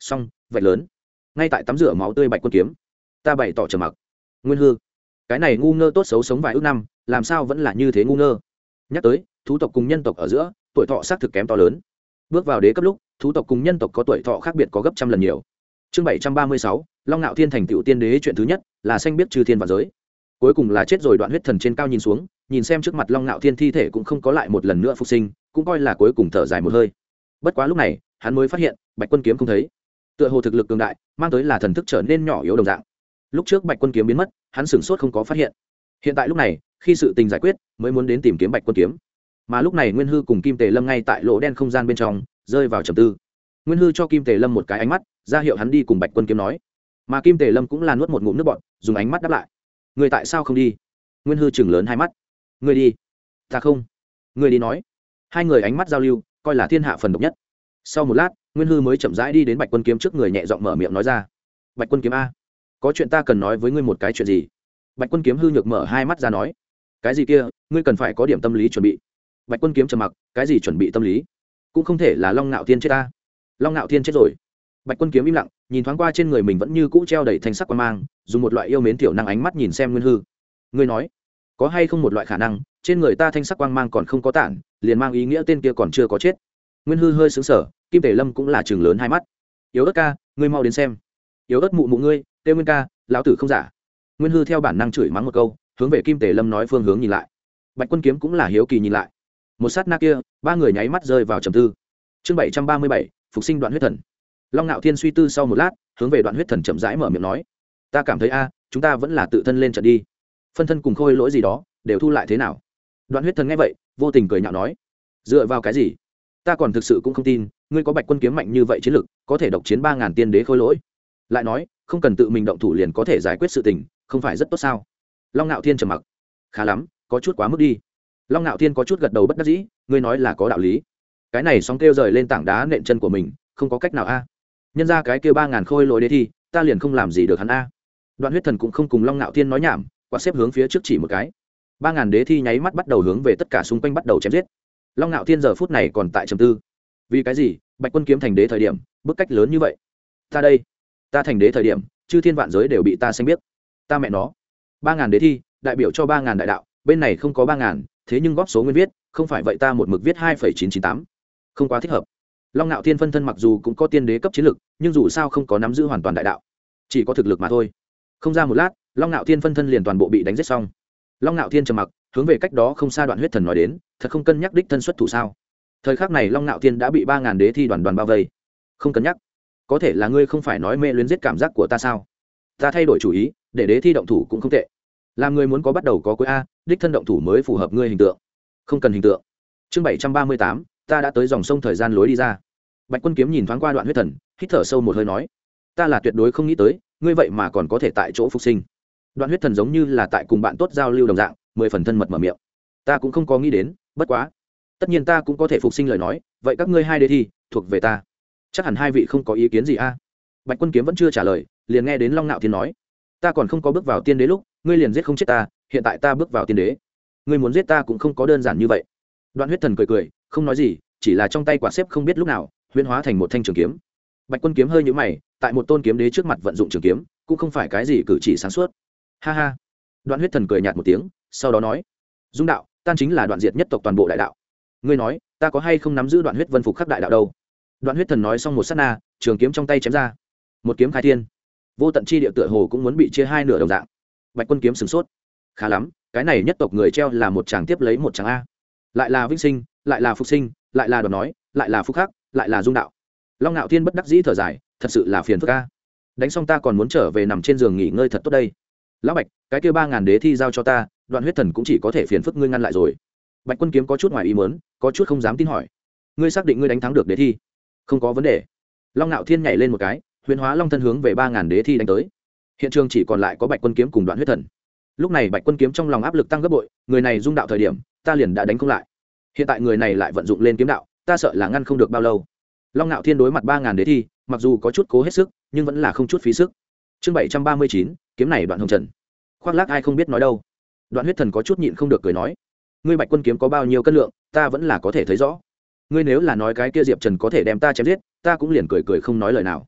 xong vạch lớn ngay tại tắm rửa máu tươi bạch quân kiếm. Ta bày tỏ trầm mặc. Nguyên hư, cái này ngu ngơ tốt xấu sống vài ước năm, làm sao vẫn là như thế ngu ngơ. Nhắc tới thú tộc cùng nhân tộc ở giữa tuổi thọ xác thực kém to lớn. Bước vào đế cấp lúc thú tộc cùng nhân tộc có tuổi thọ khác biệt có gấp trăm lần nhiều. Chương bảy trăm ba mươi sáu, Long Nạo Thiên thành tựu tiên đế, chuyện thứ nhất là xanh biết trừ thiên và giới. Cuối cùng là chết rồi. Đoạn Huyết Thần trên cao nhìn xuống, nhìn xem trước mặt Long Nạo Thiên thi thể cũng không có lại một lần nữa phục sinh, cũng coi là cuối cùng thở dài một hơi. Bất quá lúc này hắn mới phát hiện bạch quân kiếm không thấy, tựa hồ thực lực cường đại mang tới là thần thức trở nên nhỏ yếu đồng dạng. Lúc trước bạch quân kiếm biến mất hắn sửng sốt không có phát hiện, hiện tại lúc này khi sự tình giải quyết mới muốn đến tìm kiếm bạch quân kiếm. Mà lúc này Nguyên Hư cùng Kim Tề Lâm ngay tại lỗ đen không gian bên trong rơi vào trầm tư. Nguyên Hư cho Kim Tề Lâm một cái ánh mắt ra hiệu hắn đi cùng bạch quân kiếm nói, mà Kim Tề Lâm cũng là nuốt một ngụm nước bọt, dùng ánh mắt đáp lại. Người tại sao không đi? Nguyên Hư chừng lớn hai mắt. Người đi? Ta không. Người đi nói. Hai người ánh mắt giao lưu coi là thiên hạ phần độc nhất. Sau một lát Nguyên Hư mới chậm rãi đi đến bạch quân kiếm trước người, nhẹ giọng mở miệng nói ra, bạch quân kiếm a, có chuyện ta cần nói với ngươi. Một cái chuyện gì? Bạch quân kiếm hư nhược mở hai mắt ra nói, cái gì kia? Ngươi cần phải có điểm tâm lý chuẩn bị. Bạch quân kiếm trầm mặc, cái gì chuẩn bị tâm lý? Cũng không thể là Long Nạo Thiên chết ta. Long Nạo Thiên chết rồi. Bạch quân kiếm im lặng, nhìn thoáng qua trên người mình vẫn như cũ treo đầy thanh sắc quan mang, dùng một loại yêu mến tiểu năng ánh mắt nhìn xem Nguyên Hư. Ngươi nói, có hay không một loại khả năng trên người ta thanh sắc quang mang còn không có tản, liền mang ý nghĩa tên kia còn chưa có chết? Nguyên Hư hơi sững sờ, Kim Tề Lâm cũng là chừng lớn hai mắt. Yếu ớt ca, ngươi mau đến xem. Yếu ớt mụ mụ ngươi, Têu Nguyên ca, lão tử không giả. Nguyên Hư theo bản năng chửi mắng một câu, hướng về Kim Tề Lâm nói phương hướng nhìn lại. Bạch quân kiếm cũng là hiếu kỳ nhìn lại. Một sát na kia ba người nháy mắt rơi vào trầm tư. Chương bảy trăm ba mươi bảy, phục sinh Đoạn Huyết Thần. Long Nạo Thiên suy tư sau một lát, hướng về Đoạn Huyết Thần chậm rãi mở miệng nói, ta cảm thấy a chúng ta vẫn là tự thân lên trận đi, phân thân cùng khôi lỗi gì đó đều thu lại thế nào? Đoạn Huyết Thần nghe vậy vô tình cười nhạo nói, dựa vào cái gì? Ta còn thực sự cũng không tin ngươi có bạch quân kiếm mạnh như vậy chiến lực, có thể độc chiến ba ngàn tiên đế khôi lỗi. Lại nói không cần tự mình động thủ liền có thể giải quyết sự tình, không phải rất tốt sao? Long Nạo Thiên trầm mặc, khá lắm, có chút quá mức đi. Long Nạo Thiên có chút gật đầu bất đắc dĩ, ngươi nói là có đạo lý. Cái này sóng kêu rời lên tảng đá nện chân của mình, không có cách nào a. Nhân ra cái kêu ba ngàn khôi lỗi đế thi, ta liền không làm gì được hắn a. Đoạn Huyết Thần cũng không cùng Long Nạo Thiên nói nhảm, quả xếp hướng phía trước chỉ một cái. Ba ngàn đế thi nháy mắt bắt đầu hướng về tất cả xung quanh bắt đầu chém giết. Long Nạo Thiên giờ phút này còn tại trầm tư, vì cái gì bạch quân kiếm thành đế thời điểm bức cách lớn như vậy? Ta đây, ta thành đế thời điểm chư thiên vạn giới đều bị ta xanh biết. Ta mẹ nó, ba ngàn đế thi đại biểu cho ba ngàn đại đạo, bên này không có ba ngàn, thế nhưng góp số nguyên viết, không phải vậy ta một mực viết hai phẩy chín chín tám, không quá thích hợp. Long Nạo Thiên phân thân mặc dù cũng có tiên đế cấp chiến lực, nhưng dù sao không có nắm giữ hoàn toàn đại đạo, chỉ có thực lực mà thôi. Không ra một lát Long Nạo Thiên phân thân liền toàn bộ bị đánh giết xong. Long Nạo Thiên trầm mặc, hướng về cách đó không xa Đoạn Huyết Thần nói đến, thật không cân nhắc đích thân xuất thủ sao? Thời khắc này Long Nạo Thiên đã bị ba ngàn đế thi đoàn đoàn bao vây. Không cân nhắc? Có thể là ngươi không phải nói mê luyến giết cảm giác của ta sao? Ta thay đổi chủ ý, để đế thi động thủ cũng không tệ. Làm người muốn có bắt đầu có cuối a, đích thân động thủ mới phù hợp ngươi hình tượng. Không cần hình tượng. Chương bảy trăm ba mươi tám, ta đã tới dòng sông thời gian lối đi ra. Bạch Quân Kiếm nhìn thoáng qua Đoạn Huyết Thần, hít thở sâu một hơi nói, ta là tuyệt đối không nghĩ tới, ngươi vậy mà còn có thể tại chỗ phục sinh. Đoạn Huyết Thần giống như là tại cùng bạn tốt giao lưu đồng dạng, mười phần thân mật mở miệng. Ta cũng không có nghĩ đến, bất quá, tất nhiên ta cũng có thể phục sinh lời nói, vậy các ngươi hai đế thi thuộc về ta. Chắc hẳn hai vị không có ý kiến gì a? Bạch Quân Kiếm vẫn chưa trả lời, liền nghe đến Long Nạo Thiên nói, ta còn không có bước vào tiên đế lúc, ngươi liền giết không chết ta, hiện tại ta bước vào tiên đế, ngươi muốn giết ta cũng không có đơn giản như vậy. Đoạn Huyết Thần cười cười, không nói gì, chỉ là trong tay quạt xếp không biết lúc nào huyễn hóa thành một thanh trường kiếm. Bạch Quân Kiếm hơi nhíu mày, tại một tôn kiếm đế trước mặt vận dụng trường kiếm, cũng không phải cái gì cử chỉ sáng suốt. Ha ha. Đoạn Huyết Thần cười nhạt một tiếng, sau đó nói, dung đạo tan chính là đoạn diệt nhất tộc toàn bộ đại đạo, ngươi nói ta có hay không nắm giữ đoạn huyết vân phục khắc đại đạo đâu? Đoạn Huyết Thần nói xong một sát na, trường kiếm trong tay chém ra, một kiếm khai thiên, vô tận chi địa tựa hồ cũng muốn bị chia hai nửa đồng dạng. Bạch Quân Kiếm sửng sốt, khá lắm, cái này nhất tộc người treo là một chàng tiếp lấy một chàng a, lại là vĩnh sinh, lại là phục sinh, lại là đoạt nói, lại là phúc khắc, lại là dung đạo. Long Nạo Thiên bất đắc dĩ thở dài, thật sự là phiền phức a. Đánh xong ta còn muốn trở về nằm trên giường nghỉ ngơi thật tốt đây. Lão Bạch, cái kia ba ngàn đế thi giao cho ta, Đoạn Huyết Thần cũng chỉ có thể phiền phức ngươi ngăn lại rồi. Bạch Quân Kiếm có chút ngoài ý muốn, có chút không dám tin hỏi, ngươi xác định ngươi đánh thắng được đế thi? Không có vấn đề. Long Nạo Thiên nhảy lên một cái, huyền hóa long thân hướng về ba ngàn đế thi đánh tới. Hiện trường chỉ còn lại có Bạch Quân Kiếm cùng Đoạn Huyết Thần. Lúc này Bạch Quân Kiếm trong lòng áp lực tăng gấp bội, người này dung đạo thời điểm ta liền đã đánh không lại, hiện tại người này lại vận dụng lên kiếm đạo, ta sợ là ngăn không được bao lâu. Long Nạo Thiên đối mặt ba ngàn đế thi, mặc dù có chút cố hết sức, nhưng vẫn là không chút phí sức. Chương bảy trăm ba mươi chín, kiếm này Đoạn Hồng Trần. Khoác lác ai không biết nói đâu. Đoạn Huyết Thần có chút nhịn không được cười nói, ngươi Bạch Quân Kiếm có bao nhiêu cân lượng, ta vẫn là có thể thấy rõ. Ngươi nếu là nói cái kia Diệp Trần có thể đem ta chém giết, ta cũng liền cười cười không nói lời nào.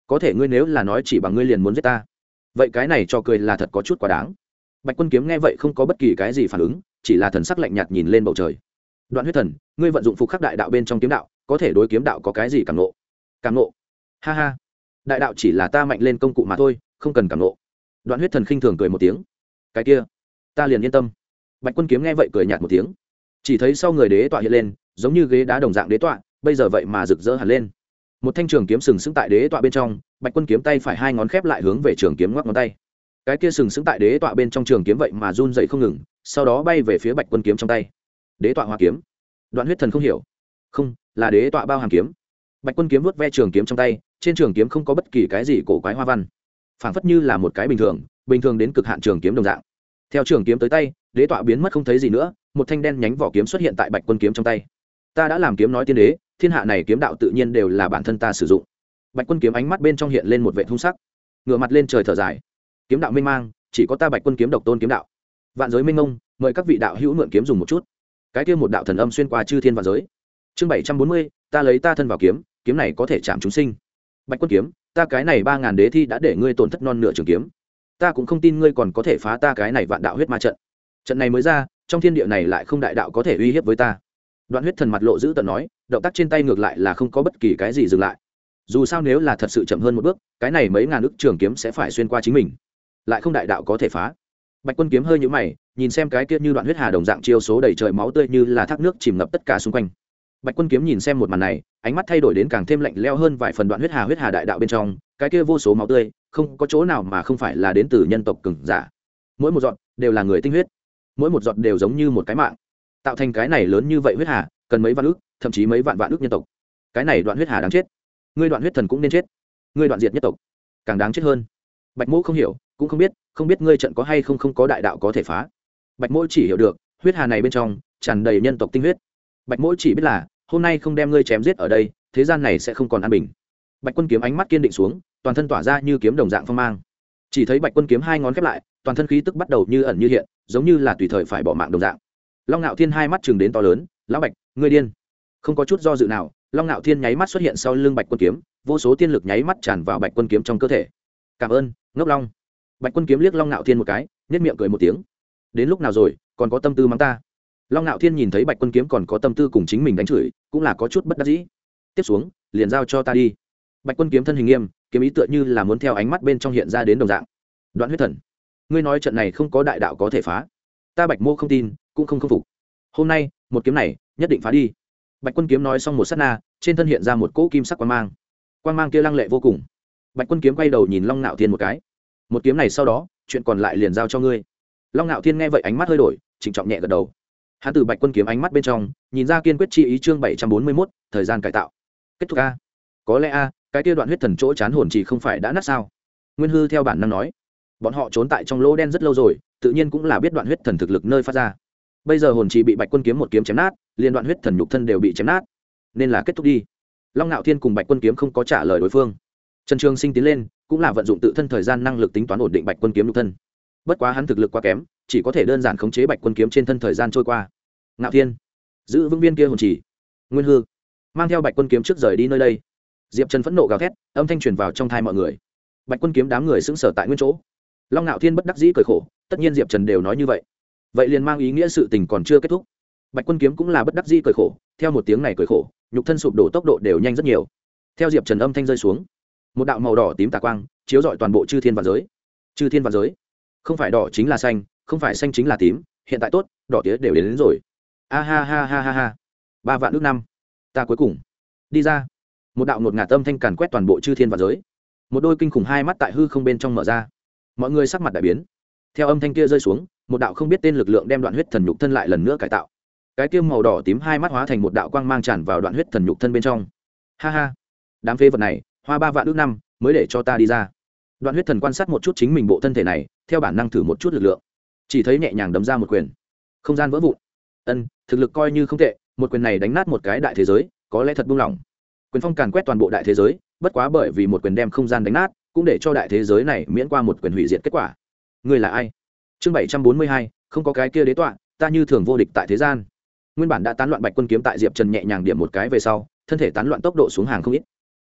có thể ngươi nếu là nói chỉ bằng ngươi liền muốn giết ta, vậy cái này cho cười là thật có chút quá đáng. Bạch Quân Kiếm nghe vậy không có bất kỳ cái gì phản ứng, chỉ là thần sắc lạnh nhạt nhìn lên bầu trời. Đoạn Huyết Thần, ngươi vận dụng phục khắc đại đạo bên trong kiếm đạo, có thể đối kiếm đạo có cái gì cảm ngộ? Cảm ngộ? Ha ha, đại đạo chỉ là ta mạnh lên công cụ mà thôi, không cần cảm ngộ. Đoạn Huyết Thần khinh thường cười một tiếng. Cái kia, ta liền yên tâm. Bạch Quân Kiếm nghe vậy cười nhạt một tiếng. Chỉ thấy sau người đế tọa hiện lên, giống như ghế đá đồng dạng đế tọa, bây giờ vậy mà rực rỡ hẳn lên. Một thanh trường kiếm sừng sững tại đế tọa bên trong, Bạch Quân Kiếm tay phải hai ngón khép lại hướng về trường kiếm ngoắc ngón tay. Cái kia sừng sững tại đế tọa bên trong trường kiếm vậy mà run dậy không ngừng, sau đó bay về phía Bạch Quân Kiếm trong tay. Đế tọa hoa kiếm. Đoạn Huyết Thần không hiểu. Không, là đế tọa bao hàm kiếm. Bạch Quân Kiếm vuốt ve trường kiếm trong tay, trên trường kiếm không có bất kỳ cái gì cổ quái hoa văn, phảng phất như là một cái bình thường, bình thường đến cực hạn trường kiếm đồng dạng. Theo trường kiếm tới tay, đế tọa biến mất không thấy gì nữa, một thanh đen nhánh vỏ kiếm xuất hiện tại Bạch Quân Kiếm trong tay. Ta đã làm kiếm nói tiên đế, thiên hạ này kiếm đạo tự nhiên đều là bản thân ta sử dụng. Bạch Quân Kiếm ánh mắt bên trong hiện lên một vẻ hung sắc, ngửa mặt lên trời thở dài. Kiếm đạo mênh mang, chỉ có ta Bạch Quân Kiếm độc tôn kiếm đạo. Vạn giới mênh mông, mời các vị đạo hữu mượn kiếm dùng một chút. Cái kia một đạo thần âm xuyên qua chư thiên vạn giới. Chương bảy trăm bốn mươi, ta lấy ta thân vào kiếm, kiếm này có thể chạm chúng sinh. Bạch Quân Kiếm, ta cái này ba ngàn đế thi đã để ngươi tổn thất non nửa trường kiếm, ta cũng không tin ngươi còn có thể phá ta cái này vạn đạo huyết ma trận. Trận này mới ra, trong thiên địa này lại không đại đạo có thể uy hiếp với ta. Đoạn Huyết Thần mặt lộ giữ tợn nói, động tác trên tay ngược lại là không có bất kỳ cái gì dừng lại. Dù sao nếu là thật sự chậm hơn một bước, cái này mấy ngàn ức trường kiếm sẽ phải xuyên qua chính mình, lại không đại đạo có thể phá. Bạch Quân Kiếm hơi nhíu mày, nhìn xem cái kia như đoạn huyết hà đồng dạng chiêu số đầy trời máu tươi như là thác nước chìm ngập tất cả xung quanh. Bạch Quân Kiếm nhìn xem một màn này, ánh mắt thay đổi đến càng thêm lạnh lẽo hơn vài phần. Đoạn huyết hà huyết hà đại đạo bên trong, cái kia vô số máu tươi, không có chỗ nào mà không phải là đến từ nhân tộc cường giả. Mỗi một giọt đều là người tinh huyết, mỗi một giọt đều giống như một cái mạng. Tạo thành cái này lớn như vậy huyết hà, cần mấy vạn ức, thậm chí mấy vạn vạn ức nhân tộc. Cái này Đoạn huyết hà đáng chết. Ngươi Đoạn Huyết Thần cũng nên chết. Ngươi đoạn diệt nhất tộc, càng đáng chết hơn. Bạch Mỗ không hiểu, cũng không biết, không biết ngươi trận có hay không không có đại đạo có thể phá. Bạch Mỗ chỉ hiểu được, huyết hà này bên trong tràn đầy nhân tộc tinh huyết. Bạch Mỗ chỉ biết là, hôm nay không đem ngươi chém giết ở đây, thế gian này sẽ không còn an bình. Bạch Quân Kiếm ánh mắt kiên định xuống, toàn thân tỏa ra như kiếm đồng dạng phong mang. Chỉ thấy Bạch Quân Kiếm hai ngón khép lại, toàn thân khí tức bắt đầu như ẩn như hiện, giống như là tùy thời phải bỏ mạng đồng dạng. Long Nạo Thiên hai mắt trừng đến to lớn, lão Bạch, ngươi điên. Không có chút do dự nào, Long Nạo Thiên nháy mắt xuất hiện sau lưng Bạch Quân Kiếm, vô số tiên lực nháy mắt tràn vào Bạch Quân Kiếm trong cơ thể. Cảm ơn, ngốc long. Bạch Quân Kiếm liếc Long Nạo Thiên một cái, nhếch miệng cười một tiếng. Đến lúc nào rồi, còn có tâm tư mắng ta? Long Nạo Thiên nhìn thấy Bạch Quân Kiếm còn có tâm tư cùng chính mình đánh chửi, cũng là có chút bất đắc dĩ. Tiếp xuống, liền giao cho ta đi. Bạch Quân Kiếm thân hình nghiêm, kiếm ý tựa như là muốn theo ánh mắt bên trong hiện ra đến đồng dạng. Đoạn Huyết Thần, ngươi nói trận này không có đại đạo có thể phá, ta Bạch Mô không tin, cũng không khâm phục. Hôm nay, một kiếm này, nhất định phá đi. Bạch Quân Kiếm nói xong một sát na, trên thân hiện ra một cỗ kim sắc quang mang. Quang mang kia lăng lệ vô cùng. Bạch Quân Kiếm quay đầu nhìn Long Nạo Thiên một cái. Một kiếm này sau đó, chuyện còn lại liền giao cho ngươi. Long Nạo Thiên nghe vậy ánh mắt hơi đổi, trịnh trọng nhẹ gật đầu. Hắn từ Bạch Quân Kiếm ánh mắt bên trong, nhìn ra kiên quyết chi ý. Chương bảy trăm bốn mươi mốt, thời gian cải tạo. Kết thúc a. Có lẽ a, cái kia đoạn huyết thần chỗ chán hồn chỉ không phải đã nát sao? Nguyên Hư theo bản năng nói. Bọn họ trốn tại trong lỗ đen rất lâu rồi, tự nhiên cũng là biết đoạn huyết thần thực lực nơi phát ra. Bây giờ hồn chỉ bị Bạch Quân Kiếm một kiếm chém nát, liền đoạn huyết thần nhục thân đều bị chém nát, nên là kết thúc đi. Long Nạo Thiên cùng Bạch Quân Kiếm không có trả lời đối phương. Trần Trường Sinh tiến lên, cũng là vận dụng tự thân thời gian năng lực tính toán ổn định Bạch Quân Kiếm nhục thân. Bất quá hắn thực lực quá kém, chỉ có thể đơn giản khống chế Bạch Quân Kiếm trên thân thời gian trôi qua. Nạo Thiên, giữ vững viên kia hồn chỉ. Nguyên Hư, mang theo Bạch Quân Kiếm trước rời đi nơi đây. Diệp Trần phẫn nộ gào thét, âm thanh truyền vào trong tai mọi người. Bạch Quân Kiếm đám người sững sờ tại nguyên chỗ. Long Nạo Thiên bất đắc dĩ cười khổ, tất nhiên Diệp Trần đều nói như vậy, vậy liền mang ý nghĩa sự tình còn chưa kết thúc. Bạch Quân Kiếm cũng là bất đắc dĩ cười khổ, theo một tiếng này cười khổ, nhục thân sụp đổ tốc độ đều nhanh rất nhiều. Theo Diệp Trần âm thanh rơi xuống, một đạo màu đỏ tím tà quang chiếu rọi toàn bộ chư thiên vạn giới. Chư thiên vạn giới, không phải đỏ chính là xanh, không phải xanh chính là tím, hiện tại tốt, đỏ tía đều đến, đến rồi. A ha ha ha ha ha. Ba vạn nước năm, ta cuối cùng đi ra. Một đạo ngột ngạt âm thanh càn quét toàn bộ chư thiên vạn giới. Một đôi kinh khủng hai mắt tại hư không bên trong mở ra. Mọi người sắc mặt đại biến. Theo âm thanh kia rơi xuống, một đạo không biết tên lực lượng đem đoạn huyết thần nhục thân lại lần nữa cải tạo. Cái kia màu đỏ tím hai mắt hóa thành một đạo quang mang tràn vào đoạn huyết thần nhục thân bên trong. Ha ha, đám phế vật này, hoa ba vạn ước năm mới để cho ta đi ra. Đoạn huyết thần quan sát một chút chính mình bộ thân thể này, theo bản năng thử một chút lực lượng, chỉ thấy nhẹ nhàng đấm ra một quyền, không gian vỡ vụn. Ân, thực lực coi như không tệ, một quyền này đánh nát một cái đại thế giới, có lẽ thật buông lỏng. Quyền phong càn quét toàn bộ đại thế giới, bất quá bởi vì một quyền đem không gian đánh nát, cũng để cho đại thế giới này miễn qua một quyền hủy diệt kết quả. Ngươi là ai? Chương bảy trăm bốn mươi hai, không có cái kia đế tọa, ta như thường vô địch tại thế gian. Nguyên bản đã tán loạn Bạch Quân Kiếm tại Diệp Trần nhẹ nhàng điểm một cái về sau, thân thể tán loạn tốc độ xuống hàng không ít.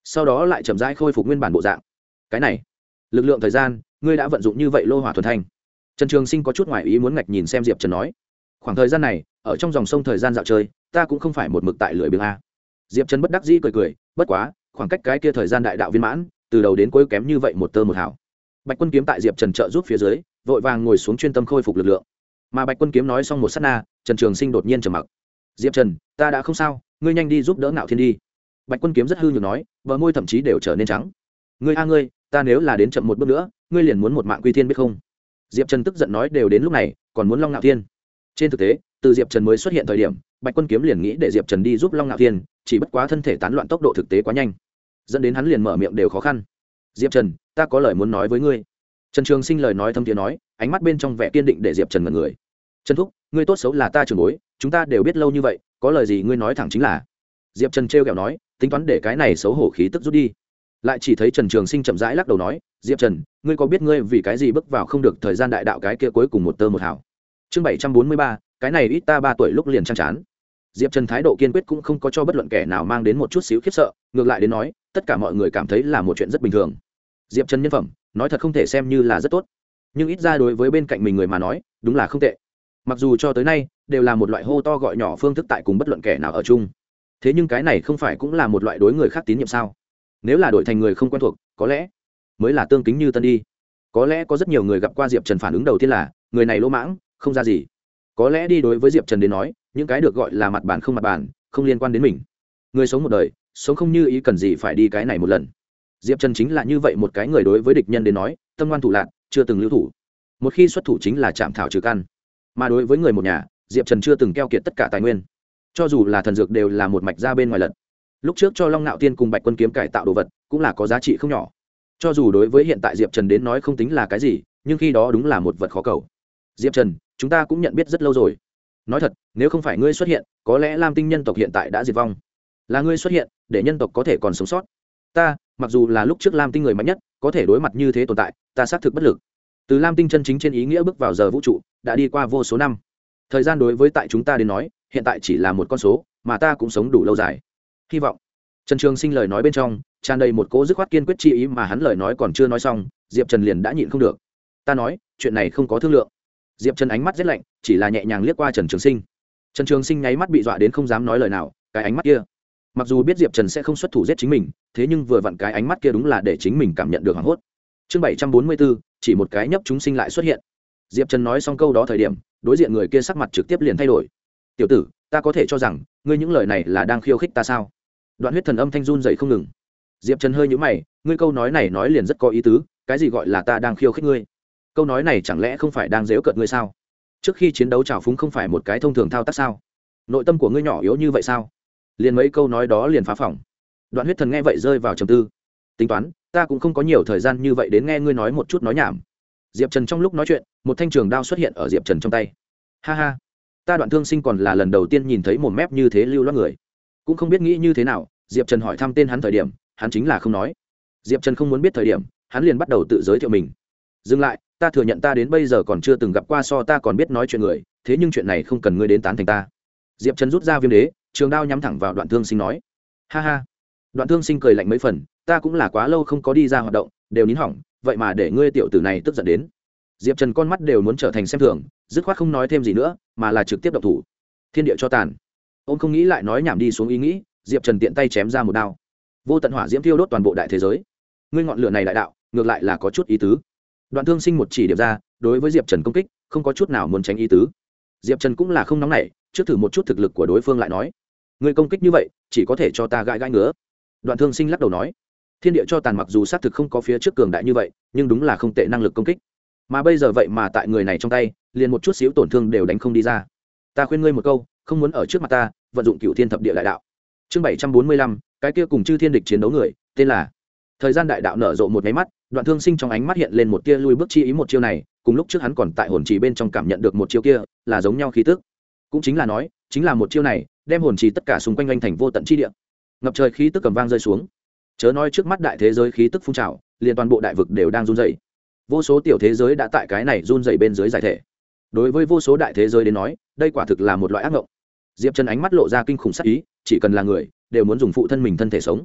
sau đó lại chậm rãi khôi phục nguyên bản bộ dạng. Cái này lực lượng thời gian ngươi đã vận dụng như vậy lô hỏa thuần thanh. Trần Trường Sinh có chút ngoài ý muốn ngạch nhìn xem Diệp Trần nói, khoảng thời gian này ở trong dòng sông thời gian dạo chơi ta cũng không phải một mực tại lưỡi biếng a. Diệp Trần bất đắc dĩ cười cười, bất quá khoảng cách cái kia thời gian đại đạo viên mãn từ đầu đến cuối kém như vậy một tơ một hào. Bạch Quân kiếm tại Diệp Trần trợ giúp phía dưới vội vàng ngồi xuống chuyên tâm khôi phục lực lượng. Mà Bạch Quân kiếm nói xong một sát na, Trần Trường Sinh đột nhiên trầm mặc. Diệp Trần, ta đã không sao, ngươi nhanh đi giúp đỡ Ngạo Thiên đi. Bạch Quân kiếm rất hư nhược nói, bờ môi thậm chí đều trở nên trắng. Ngươi a ngươi, ta nếu là đến chậm một bước nữa, ngươi liền muốn một mạng quy thiên biết không? Diệp Trần tức giận nói, đều đến lúc này còn muốn Long Ngạo Thiên. Trên thực tế từ Diệp Trần mới xuất hiện thời điểm, Bạch Quân kiếm liền nghĩ để Diệp Trần đi giúp Long Ngạo Thiên, chỉ bất quá thân thể tán loạn tốc độ thực tế quá nhanh, dẫn đến hắn liền mở miệng đều khó khăn. Diệp Trần, ta có lời muốn nói với ngươi. Trần Trường Sinh lời nói thâm tiếng nói, ánh mắt bên trong vẻ kiên định để Diệp Trần ngẩn người. Trần thúc, ngươi tốt xấu là ta trưởng bối, chúng ta đều biết lâu như vậy, có lời gì ngươi nói thẳng chính là. Diệp Trần trêu ghẹo nói, tính toán để cái này xấu hổ khí tức rút đi. Lại chỉ thấy Trần Trường Sinh chậm rãi lắc đầu nói, Diệp Trần, ngươi có biết ngươi vì cái gì bước vào không được thời gian đại đạo cái kia cuối cùng một tơ một hào. Chương bảy trăm bốn mươi ba, cái này ít ta ba tuổi lúc liền chán chán. Diệp Trần thái độ kiên quyết cũng không có cho bất luận kẻ nào mang đến một chút xíu khiếp sợ, ngược lại đến nói, tất cả mọi người cảm thấy là một chuyện rất bình thường. Diệp Trần nhân phẩm, nói thật không thể xem như là rất tốt, nhưng ít ra đối với bên cạnh mình người mà nói, đúng là không tệ. Mặc dù cho tới nay đều là một loại hô to gọi nhỏ phương thức tại cùng bất luận kẻ nào ở chung, thế nhưng cái này không phải cũng là một loại đối người khác tín nhiệm sao? Nếu là đổi thành người không quen thuộc, có lẽ mới là tương kính như tân đi. Có lẽ có rất nhiều người gặp qua Diệp Trần phản ứng đầu tiên là người này lỗ mãng, không ra gì. Có lẽ đi đối với Diệp Trần đến nói, những cái được gọi là mặt bàn không mặt bàn, không liên quan đến mình. Người sống một đời, sống không như ý cần gì phải đi cái này một lần. Diệp Trần chính là như vậy một cái người, đối với địch nhân đến nói, tâm ngoan thủ lạn, chưa từng lưu thủ. Một khi xuất thủ chính là chạm thảo trừ căn. Mà đối với người một nhà, Diệp Trần chưa từng keo kiệt tất cả tài nguyên. Cho dù là thần dược đều là một mạch ra bên ngoài lật. Lúc trước cho Long Nạo Tiên cùng Bạch Quân kiếm cải tạo đồ vật, cũng là có giá trị không nhỏ. Cho dù đối với hiện tại Diệp Trần đến nói không tính là cái gì, nhưng khi đó đúng là một vật khó cầu. Diệp Trần, chúng ta cũng nhận biết rất lâu rồi. Nói thật, nếu không phải ngươi xuất hiện, có lẽ Lam Tinh nhân tộc hiện tại đã diệt vong. Là ngươi xuất hiện, để nhân tộc có thể còn sống sót. Ta, mặc dù là lúc trước Lam Tinh người mạnh nhất, có thể đối mặt như thế tồn tại, ta xác thực bất lực. Từ Lam Tinh chân chính trên ý nghĩa bước vào giờ vũ trụ, đã đi qua vô số năm. Thời gian đối với tại chúng ta đến nói, hiện tại chỉ là một con số, mà ta cũng sống đủ lâu dài. Hy vọng. Trần Trường Sinh lời nói bên trong tràn đầy một cỗ dứt khoát kiên quyết chi ý, mà hắn lời nói còn chưa nói xong, Diệp Trần liền đã nhịn không được. Ta nói, chuyện này không có thương lượng. Diệp Trần ánh mắt rất lạnh, chỉ là nhẹ nhàng liếc qua Trần Trường Sinh. Trần Trường Sinh nháy mắt bị dọa đến không dám nói lời nào, cái ánh mắt kia, mặc dù biết Diệp Trần sẽ không xuất thủ giết chính mình, thế nhưng vừa vặn cái ánh mắt kia đúng là để chính mình cảm nhận được hoảng hốt. Chương bảy trăm bốn mươi bốn, chỉ một cái nhấp chúng sinh lại xuất hiện. Diệp Trần nói xong câu đó thời điểm, đối diện người kia sắc mặt trực tiếp liền thay đổi. Tiểu tử, ta có thể cho rằng ngươi những lời này là đang khiêu khích ta sao? Đoạn huyết thần âm thanh run dậy không ngừng. Diệp Trần hơi nhíu mày, ngươi câu nói này nói liền rất có ý tứ, cái gì gọi là ta đang khiêu khích ngươi? Câu nói này chẳng lẽ không phải đang giễu cợt ngươi sao? Trước khi chiến đấu trào phúng không phải một cái thông thường thao tác sao? Nội tâm của ngươi nhỏ yếu như vậy sao? Liền mấy câu nói đó liền phá phỏng. Đoạn huyết thần nghe vậy rơi vào trầm tư. Tính toán, ta cũng không có nhiều thời gian như vậy đến nghe ngươi nói một chút nói nhảm. Diệp Trần trong lúc nói chuyện, một thanh trường đao xuất hiện ở Diệp Trần trong tay. Ha ha, ta Đoạn Thương Sinh còn là lần đầu tiên nhìn thấy một mép như thế lưu loát người, cũng không biết nghĩ như thế nào. Diệp Trần hỏi thăm tên hắn thời điểm, hắn chính là không nói. Diệp Trần không muốn biết thời điểm, hắn liền bắt đầu tự giới thiệu mình. Dừng lại, ta thừa nhận ta đến bây giờ còn chưa từng gặp qua so ta còn biết nói chuyện người, thế nhưng chuyện này không cần ngươi đến tán thành ta. Diệp Trần rút ra viêm đế, trường đao nhắm thẳng vào Đoạn Thương Sinh nói. Ha ha. Đoạn Thương Sinh cười lạnh mấy phần, ta cũng là quá lâu không có đi ra hoạt động, đều nín hỏng, vậy mà để ngươi tiểu tử này tức giận đến. Diệp Trần con mắt đều muốn trở thành xem thường, dứt khoát không nói thêm gì nữa, mà là trực tiếp động thủ. Thiên địa cho tàn. Ông không nghĩ lại nói nhảm đi xuống ý nghĩ, Diệp Trần tiện tay chém ra một đao. Vô tận hỏa diễm thiêu đốt toàn bộ đại thế giới. Ngươi ngọn lửa này đại đạo, ngược lại là có chút ý tứ. Đoạn Thương Sinh một chỉ điểm ra, đối với Diệp Trần công kích, không có chút nào muốn tránh ý tứ. Diệp Trần cũng là không nóng nảy, trước thử một chút thực lực của đối phương lại nói. Ngươi công kích như vậy, chỉ có thể cho ta gãi gãi ngứa. Đoạn Thương Sinh lắc đầu nói. Thiên địa cho tàn mặc dù xác thực không có phía trước cường đại như vậy, nhưng đúng là không tệ năng lực công kích. Mà bây giờ vậy mà tại người này trong tay, liền một chút xíu tổn thương đều đánh không đi ra. Ta khuyên ngươi một câu, không muốn ở trước mặt ta vận dụng Cửu Thiên Thập Địa đại đạo. Chương bảy trăm bốn mươi lăm, cái kia cùng chư thiên địch chiến đấu người, tên là Thời gian đại đạo nở rộ một cái mắt, Đoạn Thương Sinh trong ánh mắt hiện lên một tia lui bước chi ý, một chiêu này, cùng lúc trước hắn còn tại hồn trì bên trong cảm nhận được một chiêu kia, là giống nhau khí tức. Cũng chính là nói, chính là một chiêu này, đem hồn trì tất cả xung quanh anh thành vô tận chi địa. Ngập trời khí tức cầm vang rơi xuống. Chớ nói trước mắt đại thế giới khí tức phun trào, liền toàn bộ đại vực đều đang run rẩy. Vô số tiểu thế giới đã tại cái này run rẩy bên dưới giải thể. Đối với vô số đại thế giới đến nói, đây quả thực là một loại ác ngộng. Diệp Trần ánh mắt lộ ra kinh khủng sát ý, chỉ cần là người, đều muốn dùng phụ thân mình thân thể sống.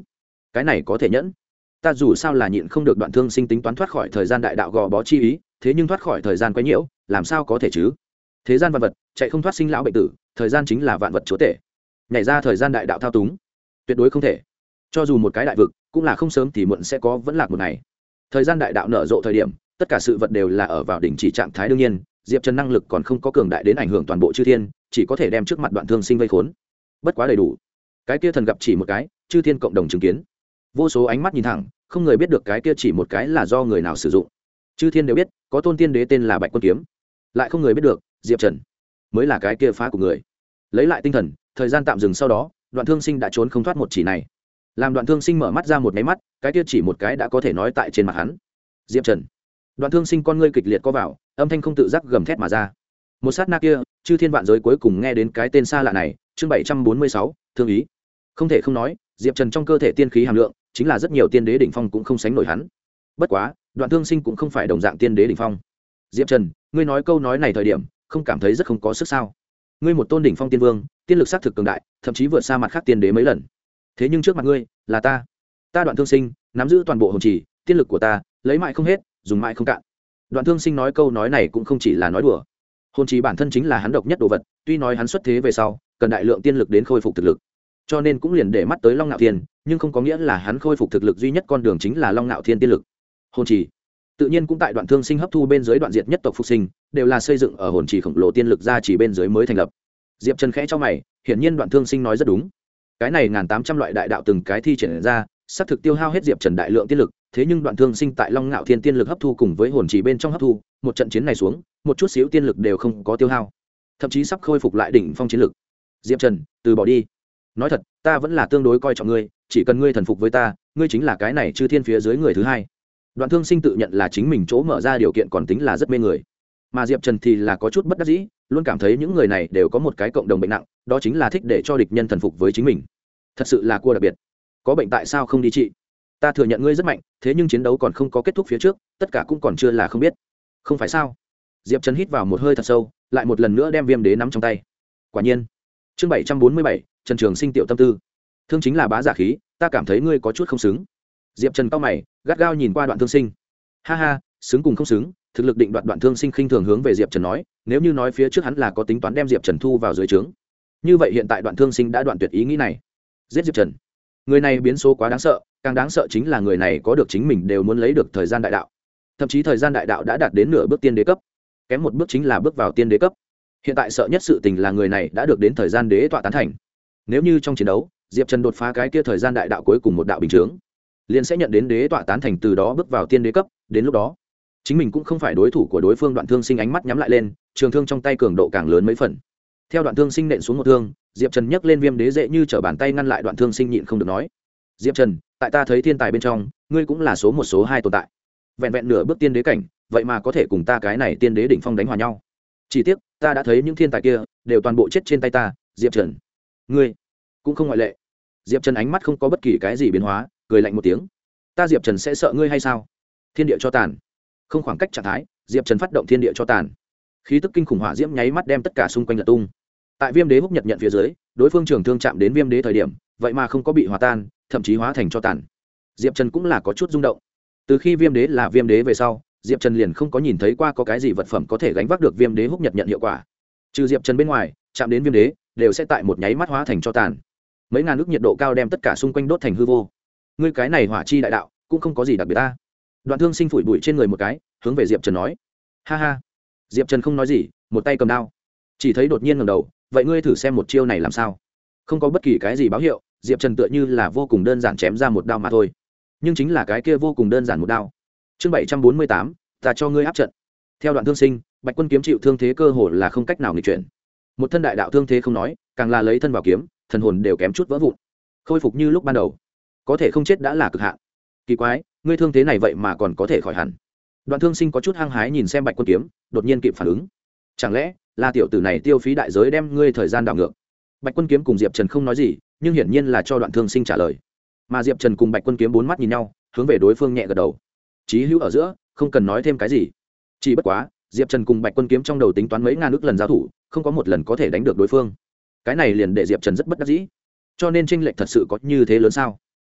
cái này có thể nhẫn. Ta dù sao là nhịn không được Đoạn Thương Sinh tính toán thoát khỏi thời gian đại đạo gò bó chi ý, thế nhưng thoát khỏi thời gian quấy nhiễu làm sao có thể chứ. Thế gian vạn vật chạy không thoát sinh lão bệnh tử, thời gian chính là vạn vật chúa tể, nhảy ra thời gian đại đạo thao túng tuyệt đối không thể. Cho dù một cái đại vực cũng là không sớm thì muộn sẽ có vẫn lạc một ngày. Thời gian đại đạo nở rộ thời điểm, tất cả sự vật đều là ở vào đỉnh chỉ trạng thái. đương nhiên Diệp Trần năng lực còn không có cường đại đến ảnh hưởng toàn bộ chư thiên, chỉ có thể đem trước mặt Đoạn Thương Sinh vây khốn. Bất quá đầy đủ. Cái kia thần gặp chỉ một cái, chư thiên cộng đồng chứng kiến. Vô số ánh mắt nhìn thẳng, không người biết được cái kia chỉ một cái là do người nào sử dụng. Chư thiên đều biết, có tôn tiên đế tên là Bạch Quân Kiếm, lại không người biết được, Diệp Trần mới là cái kia phá của người. Lấy lại tinh thần, thời gian tạm dừng sau đó, Đoạn Thương Sinh đã trốn không thoát một chỉ này. Làm Đoạn Thương Sinh mở mắt ra một cái mắt, cái kia chỉ một cái đã có thể nói tại trên mặt hắn. Diệp Trần. Đoạn Thương Sinh con ngươi kịch liệt co vào, âm thanh không tự giác gầm thét mà ra. Một sát na kia, chư thiên vạn giới cuối cùng nghe đến cái tên xa lạ này. Chương bảy trăm bốn mươi sáu, thương ý. Không thể không nói, Diệp Trần trong cơ thể tiên khí hàm lượng, chính là rất nhiều tiên đế đỉnh phong cũng không sánh nổi hắn. Bất quá, Đoạn Thương Sinh cũng không phải đồng dạng tiên đế đỉnh phong. Diệp Trần, ngươi nói câu nói này thời điểm, không cảm thấy rất không có sức sao? Ngươi một tôn đỉnh phong tiên vương, tiên lực sát thực cường đại, thậm chí vượt xa mặt khác tiên đế mấy lần. Thế nhưng trước mặt ngươi, là ta. Ta Đoạn Thương Sinh, nắm giữ toàn bộ hồn trì, tiên lực của ta, lấy mãi không hết, dùng mãi không cạn. Đoạn Thương Sinh nói câu nói này cũng không chỉ là nói đùa. Hồn trì bản thân chính là hắn độc nhất đồ vật, tuy nói hắn xuất thế về sau, cần đại lượng tiên lực đến khôi phục thực lực, cho nên cũng liền để mắt tới Long Nạo Thiên, nhưng không có nghĩa là hắn khôi phục thực lực duy nhất con đường chính là Long Nạo Thiên tiên lực. Hồn trì tự nhiên cũng tại Đoạn Thương Sinh hấp thu bên dưới đoạn diệt nhất tộc phục sinh, đều là xây dựng ở hồn trì khổng lồ tiên lực ra chỉ bên dưới mới thành lập. Diệp Trần khẽ cho mày, hiển nhiên Đoạn Thương Sinh nói rất đúng. Cái này ngàn tám trăm loại đại đạo từng cái thi triển ra, sắp thực tiêu hao hết Diệp Trần đại lượng tiên lực, thế nhưng Đoạn Thương Sinh tại Long Nạo Thiên tiên lực hấp thu cùng với hồn trì bên trong hấp thu, một trận chiến này xuống, một chút xíu tiên lực đều không có tiêu hao, thậm chí sắp khôi phục lại đỉnh phong chiến lực. Diệp Trần, từ bỏ đi. Nói thật, ta vẫn là tương đối coi trọng ngươi, chỉ cần ngươi thần phục với ta, ngươi chính là cái này chư thiên phía dưới người thứ hai. Đoạn Thương Sinh tự nhận là chính mình chỗ mở ra điều kiện còn tính là rất mê người, mà Diệp Trần thì là có chút bất đắc dĩ, luôn cảm thấy những người này đều có một cái cộng đồng bệnh nặng, đó chính là thích để cho địch nhân thần phục với chính mình. Thật sự là cua đặc biệt. Có bệnh tại sao không đi trị? Ta thừa nhận ngươi rất mạnh, thế nhưng chiến đấu còn không có kết thúc phía trước, tất cả cũng còn chưa là không biết. Không phải sao? Diệp Trần hít vào một hơi thật sâu, lại một lần nữa đem Viêm Đế nắm trong tay. Quả nhiên. Chương bảy trăm bốn mươi bảy, Trần Trường Sinh tiểu tâm tư. Thương chính là bá giả khí, ta cảm thấy ngươi có chút không xứng. Diệp Trần cau mày, gắt gao nhìn qua Đoạn Thương Sinh. Ha ha, xứng cùng không xứng, thực lực định đoạt. Đoạn Thương Sinh khinh thường hướng về Diệp Trần nói, nếu như nói phía trước hắn là có tính toán đem Diệp Trần thu vào dưới trướng, như vậy hiện tại Đoạn Thương Sinh đã đoạn tuyệt ý nghĩ này. Giết Diệp Trần. Người này biến số quá đáng sợ, càng đáng sợ chính là người này có được chính mình đều muốn lấy được thời gian đại đạo, thậm chí thời gian đại đạo đã đạt đến nửa bước tiên đế cấp, kém một bước chính là bước vào tiên đế cấp. Hiện tại sợ nhất sự tình là người này đã được đến thời gian đế tọa tán thành. Nếu như trong chiến đấu Diệp Trần đột phá cái kia thời gian đại đạo cuối cùng một đạo bình chướng, liền sẽ nhận đến đế tọa tán thành, từ đó bước vào tiên đế cấp. Đến lúc đó chính mình cũng không phải đối thủ của đối phương. Đoạn Thương Sinh ánh mắt nhắm lại lên, trường thương trong tay cường độ càng lớn mấy phần. Theo Đoạn Thương Sinh nện xuống một thương, Diệp Trần nhấc lên Viêm Đế dễ như trở bàn tay ngăn lại. Đoạn Thương Sinh nhịn không được nói, Diệp Trần, tại ta thấy thiên tài bên trong, ngươi cũng là số một số hai tồn tại. Vẹn vẹn nửa bước tiên đế cảnh, vậy mà có thể cùng ta cái này tiên đế đỉnh phong đánh hòa nhau. Chỉ tiếc, ta đã thấy những thiên tài kia đều toàn bộ chết trên tay ta. Diệp Trần, ngươi cũng không ngoại lệ. Diệp Trần ánh mắt không có bất kỳ cái gì biến hóa, cười lạnh một tiếng. Ta Diệp Trần sẽ sợ ngươi hay sao? Thiên địa cho tàn. Không khoảng cách trạng thái, Diệp Trần phát động thiên địa cho tàn. Khí tức kinh khủng hỏa diễm nháy mắt đem tất cả xung quanh lật tung. Tại Viêm Đế húc nhật nhận phía dưới, đối phương trường thương chạm đến Viêm Đế thời điểm, vậy mà không có bị hòa tan, thậm chí hóa thành cho tàn. Diệp Trần cũng là có chút rung động. Từ khi Viêm Đế là Viêm Đế về sau, Diệp Trần liền không có nhìn thấy qua có cái gì vật phẩm có thể gánh vác được Viêm Đế húc nhật nhận hiệu quả. Trừ Diệp Trần bên ngoài, chạm đến Viêm Đế đều sẽ tại một nháy mắt hóa thành cho tàn. Mấy ngàn ức nhiệt độ cao đem tất cả xung quanh đốt thành hư vô. Ngươi cái này hỏa chi đại đạo cũng không có gì đặc biệt ta. Đoạn Thương Sinh phủi bụi trên người một cái, hướng về Diệp Trần nói, ha ha. Diệp Trần không nói gì, một tay cầm đao, chỉ thấy đột nhiên ngẩng đầu, vậy ngươi thử xem một chiêu này làm sao? Không có bất kỳ cái gì báo hiệu, Diệp Trần tựa như là vô cùng đơn giản chém ra một đao mà thôi, nhưng chính là cái kia vô cùng đơn giản một đao. Chương bảy trăm bốn mươi tám, ta cho ngươi áp trận. Theo Đoạn Thương Sinh, Bạch Quân kiếm chịu thương thế cơ hồ là không cách nào nghịch chuyển. Một thân đại đạo thương thế không nói, càng là lấy thân vào kiếm, thần hồn đều kém chút vỡ vụn, khôi phục như lúc ban đầu, có thể không chết đã là cực hạn. Kỳ quái, ngươi thương thế này vậy mà còn có thể khỏi hẳn. Đoạn Thương Sinh có chút hăng hái nhìn xem Bạch Quân kiếm, đột nhiên kịp phản ứng, chẳng lẽ là tiểu tử này tiêu phí đại giới đem ngươi thời gian đảo ngược? Bạch Quân kiếm cùng Diệp Trần không nói gì, nhưng hiển nhiên là cho Đoạn Thương Sinh trả lời. Mà Diệp Trần cùng Bạch Quân kiếm bốn mắt nhìn nhau, hướng về đối phương nhẹ gật đầu. Chí hữu ở giữa, không cần nói thêm cái gì. Chỉ bất quá, Diệp Trần cùng Bạch Quân kiếm trong đầu tính toán mấy ngàn ức lần giao thủ, không có một lần có thể đánh được đối phương. Cái này liền để Diệp Trần rất bất đắc dĩ. Cho nên chênh lệch thật sự có như thế lớn sao?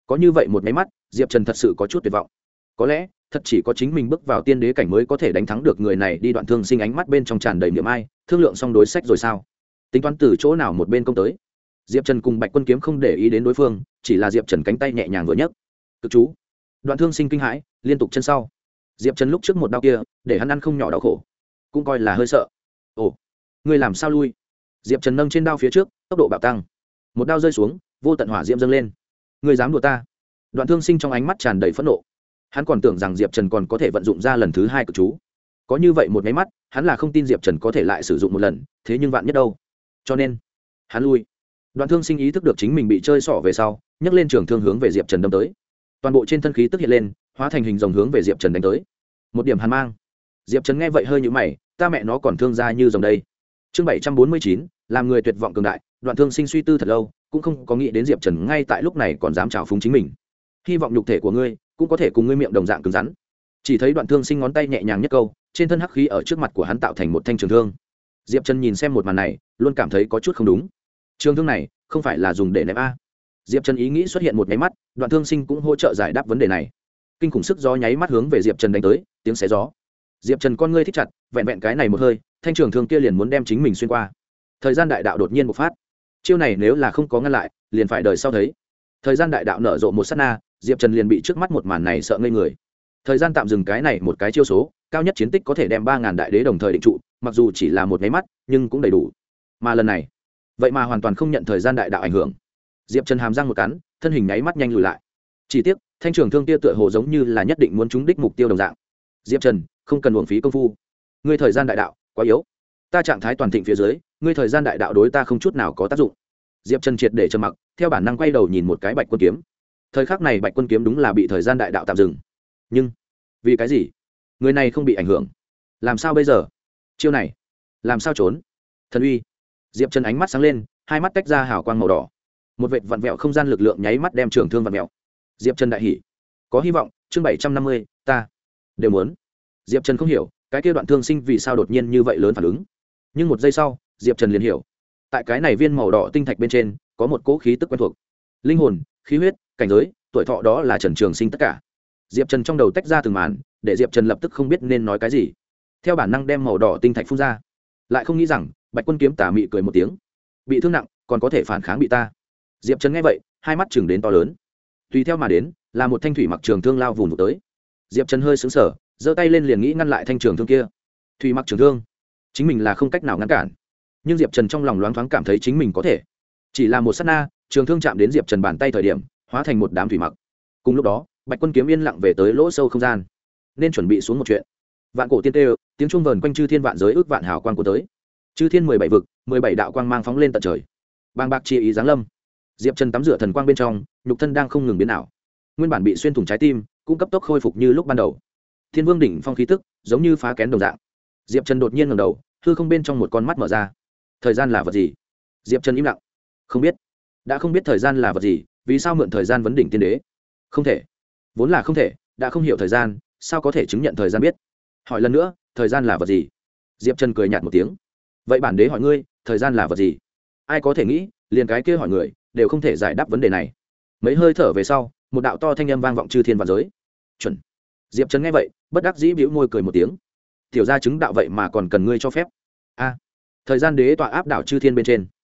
có như vậy một máy mắt diệp trần thật sự có chút tuyệt vọng. Có lẽ thật chỉ có chính mình bước vào tiên đế cảnh mới có thể đánh thắng được người này đi. Đoạn Thương Sinh ánh mắt bên trong tràn đầy niềm ai, thương lượng xong đối sách rồi sao, tính toán từ chỗ nào một bên công tới. Diệp Trần cùng Bạch Quân Kiếm không để ý đến đối phương, chỉ là Diệp Trần cánh tay nhẹ nhàng vừa nhấc, cực chú. Đoạn Thương Sinh kinh hãi liên tục chân sau. Diệp Trần lúc trước một đao kia để hắn ăn không nhỏ đau khổ, cũng coi là hơi sợ. Ồ, ngươi làm sao lui? Diệp Trần nâng trên đao phía trước, tốc độ bạo tăng, một đao rơi xuống, vô tận hỏa diễm dâng lên. Ngươi dám đùa ta? Đoạn Thương Sinh trong ánh mắt tràn đầy phẫn nộ. Hắn còn tưởng rằng Diệp Trần còn có thể vận dụng ra lần thứ hai cực chú, có như vậy một máy mắt hắn là không tin Diệp Trần có thể lại sử dụng một lần, thế nhưng vạn nhất đâu, cho nên hắn lui. Đoạn Thương Sinh ý thức được chính mình bị chơi xỏ về sau, nhấc lên trường thương hướng về Diệp Trần đâm tới. Toàn bộ trên thân khí tức hiện lên, hóa thành hình rồng hướng về Diệp Trần đánh tới. Một điểm hàn mang. Diệp Trần nghe vậy hơi nhíu mày, ta mẹ nó còn thương ra như rồng đây. Chương bảy trăm bốn mươi chín, làm người tuyệt vọng cường đại. Đoạn Thương Sinh suy tư thật lâu, cũng không có nghĩ đến Diệp Trần ngay tại lúc này còn dám trào phúng chính mình. Hy vọng nhục thể của ngươi cũng có thể cùng ngươi miệng đồng dạng cứng rắn. Chỉ thấy Đoạn Thương Sinh ngón tay nhẹ nhàng nhất câu, trên thân hắc khí ở trước mặt của hắn tạo thành một thanh trường thương. Diệp Trần nhìn xem một màn này, luôn cảm thấy có chút không đúng. Trường thương này không phải là dùng để ném a? Diệp Trần ý nghĩ xuất hiện một nháy mắt, Đoạn Thương Sinh cũng hỗ trợ giải đáp vấn đề này. Kinh khủng sức gió nháy mắt hướng về Diệp Trần đánh tới, tiếng xé gió. Diệp Trần con ngươi thích chặt, vẹn vẹn cái này một hơi, thanh trường thương kia liền muốn đem chính mình xuyên qua. Thời gian đại đạo đột nhiên bộc phát. Chiêu này nếu là không có ngăn lại, liền phải đời sau thấy. Thời gian đại đạo nở rộ một sát na, Diệp Trần liền bị trước mắt một màn này sợ ngây người. Thời gian tạm dừng cái này một cái chiêu số, cao nhất chiến tích có thể đem ba ngàn đại đế đồng thời định trụ, mặc dù chỉ là một nháy mắt, nhưng cũng đầy đủ. Mà lần này, vậy mà hoàn toàn không nhận thời gian đại đạo ảnh hưởng. Diệp Trần hàm răng một cắn, thân hình nháy mắt nhanh lùi lại. Chỉ tiếc, thanh trường thương kia tựa hồ giống như là nhất định muốn trúng đích mục tiêu đồng dạng. Diệp Trần, không cần uổng phí công phu. Ngươi thời gian đại đạo quá yếu. Ta trạng thái toàn thịnh phía dưới, ngươi thời gian đại đạo đối ta không chút nào có tác dụng. Diệp Trần triệt để trầm mặc, theo bản năng quay đầu nhìn một cái Bạch Quân Kiếm. Thời khắc này Bạch Quân Kiếm đúng là bị thời gian đại đạo tạm dừng. Nhưng vì cái gì người này không bị ảnh hưởng? Làm sao bây giờ? Chiêu này làm sao trốn? Thần uy. Diệp Trần ánh mắt sáng lên, hai mắt tách ra hào quang màu đỏ, một vệt vặn vẹo không gian lực lượng nháy mắt đem trường thương vặn vẹo. Diệp Trần đại hỉ, có hy vọng. Chương bảy trăm năm mươi, ta đều muốn. Diệp Trần không hiểu cái kia Đoạn Thương Sinh vì sao đột nhiên như vậy lớn phản ứng, nhưng một giây sau Diệp Trần liền hiểu. Tại cái này viên màu đỏ tinh thạch bên trên có một cỗ khí tức quen thuộc, linh hồn, khí huyết, cảnh giới, tuổi thọ, đó là Trần Trường Sinh tất cả. Diệp Trần trong đầu tách ra từng màn, để Diệp Trần lập tức không biết nên nói cái gì, theo bản năng đem màu đỏ tinh thạch phun ra. Lại không nghĩ rằng Bạch Quân Kiếm tà mị cười một tiếng, bị thương nặng còn có thể phản kháng bị ta. Diệp Trần nghe vậy, hai mắt chừng đến to lớn. Tùy theo mà đến là một thanh thủy mặc trường thương lao vùn vụt tới. Diệp Trần hơi sững sờ, giơ tay lên liền nghĩ ngăn lại thanh trường thương kia. Thủy mặc trường thương, chính mình là không cách nào ngăn cản, nhưng Diệp Trần trong lòng loáng thoáng cảm thấy chính mình có thể. Chỉ là một sát na, trường thương chạm đến Diệp Trần bàn tay thời điểm, hóa thành một đám thủy mặc. Cùng lúc đó, Bạch Quân Kiếm yên lặng về tới lỗ sâu không gian, nên chuẩn bị xuống một chuyện. Vạn cổ tiên tê, tiếng chuông vờn quanh chư thiên vạn giới ước vạn hào quang của tới. Chư thiên mười bảy vực, mười bảy đạo quang mang phóng lên tận trời. Bàng bạc chi ý giáng lâm. Diệp Trần tắm rửa thần quang bên trong, nhục thân đang không ngừng biến ảo. Nguyên bản bị xuyên thủng trái tim, cũng cấp tốc khôi phục như lúc ban đầu. Thiên Vương đỉnh phong khí tức, giống như phá kén đồng dạng. Diệp Trần đột nhiên ngẩng đầu, hư không bên trong một con mắt mở ra. Thời gian là vật gì? Diệp Trần im lặng. Không biết. Đã không biết thời gian là vật gì, vì sao mượn thời gian vấn đỉnh tiên đế? Không thể. Vốn là không thể, đã không hiểu thời gian, sao có thể chứng nhận thời gian biết? Hỏi lần nữa, thời gian là vật gì? Diệp Trần cười nhạt một tiếng. Vậy bản đế hỏi ngươi, thời gian là vật gì? Ai có thể nghĩ, liền cái kia hỏi người, đều không thể giải đáp vấn đề này. Mấy hơi thở về sau, một đạo to thanh âm vang vọng chư thiên vạn giới. Chuẩn. Diệp Trần nghe vậy, bất đắc dĩ bĩu môi cười một tiếng. Tiểu gia chứng đạo vậy mà còn cần ngươi cho phép? A. Thời gian đế tọa áp đảo chư thiên bên trên.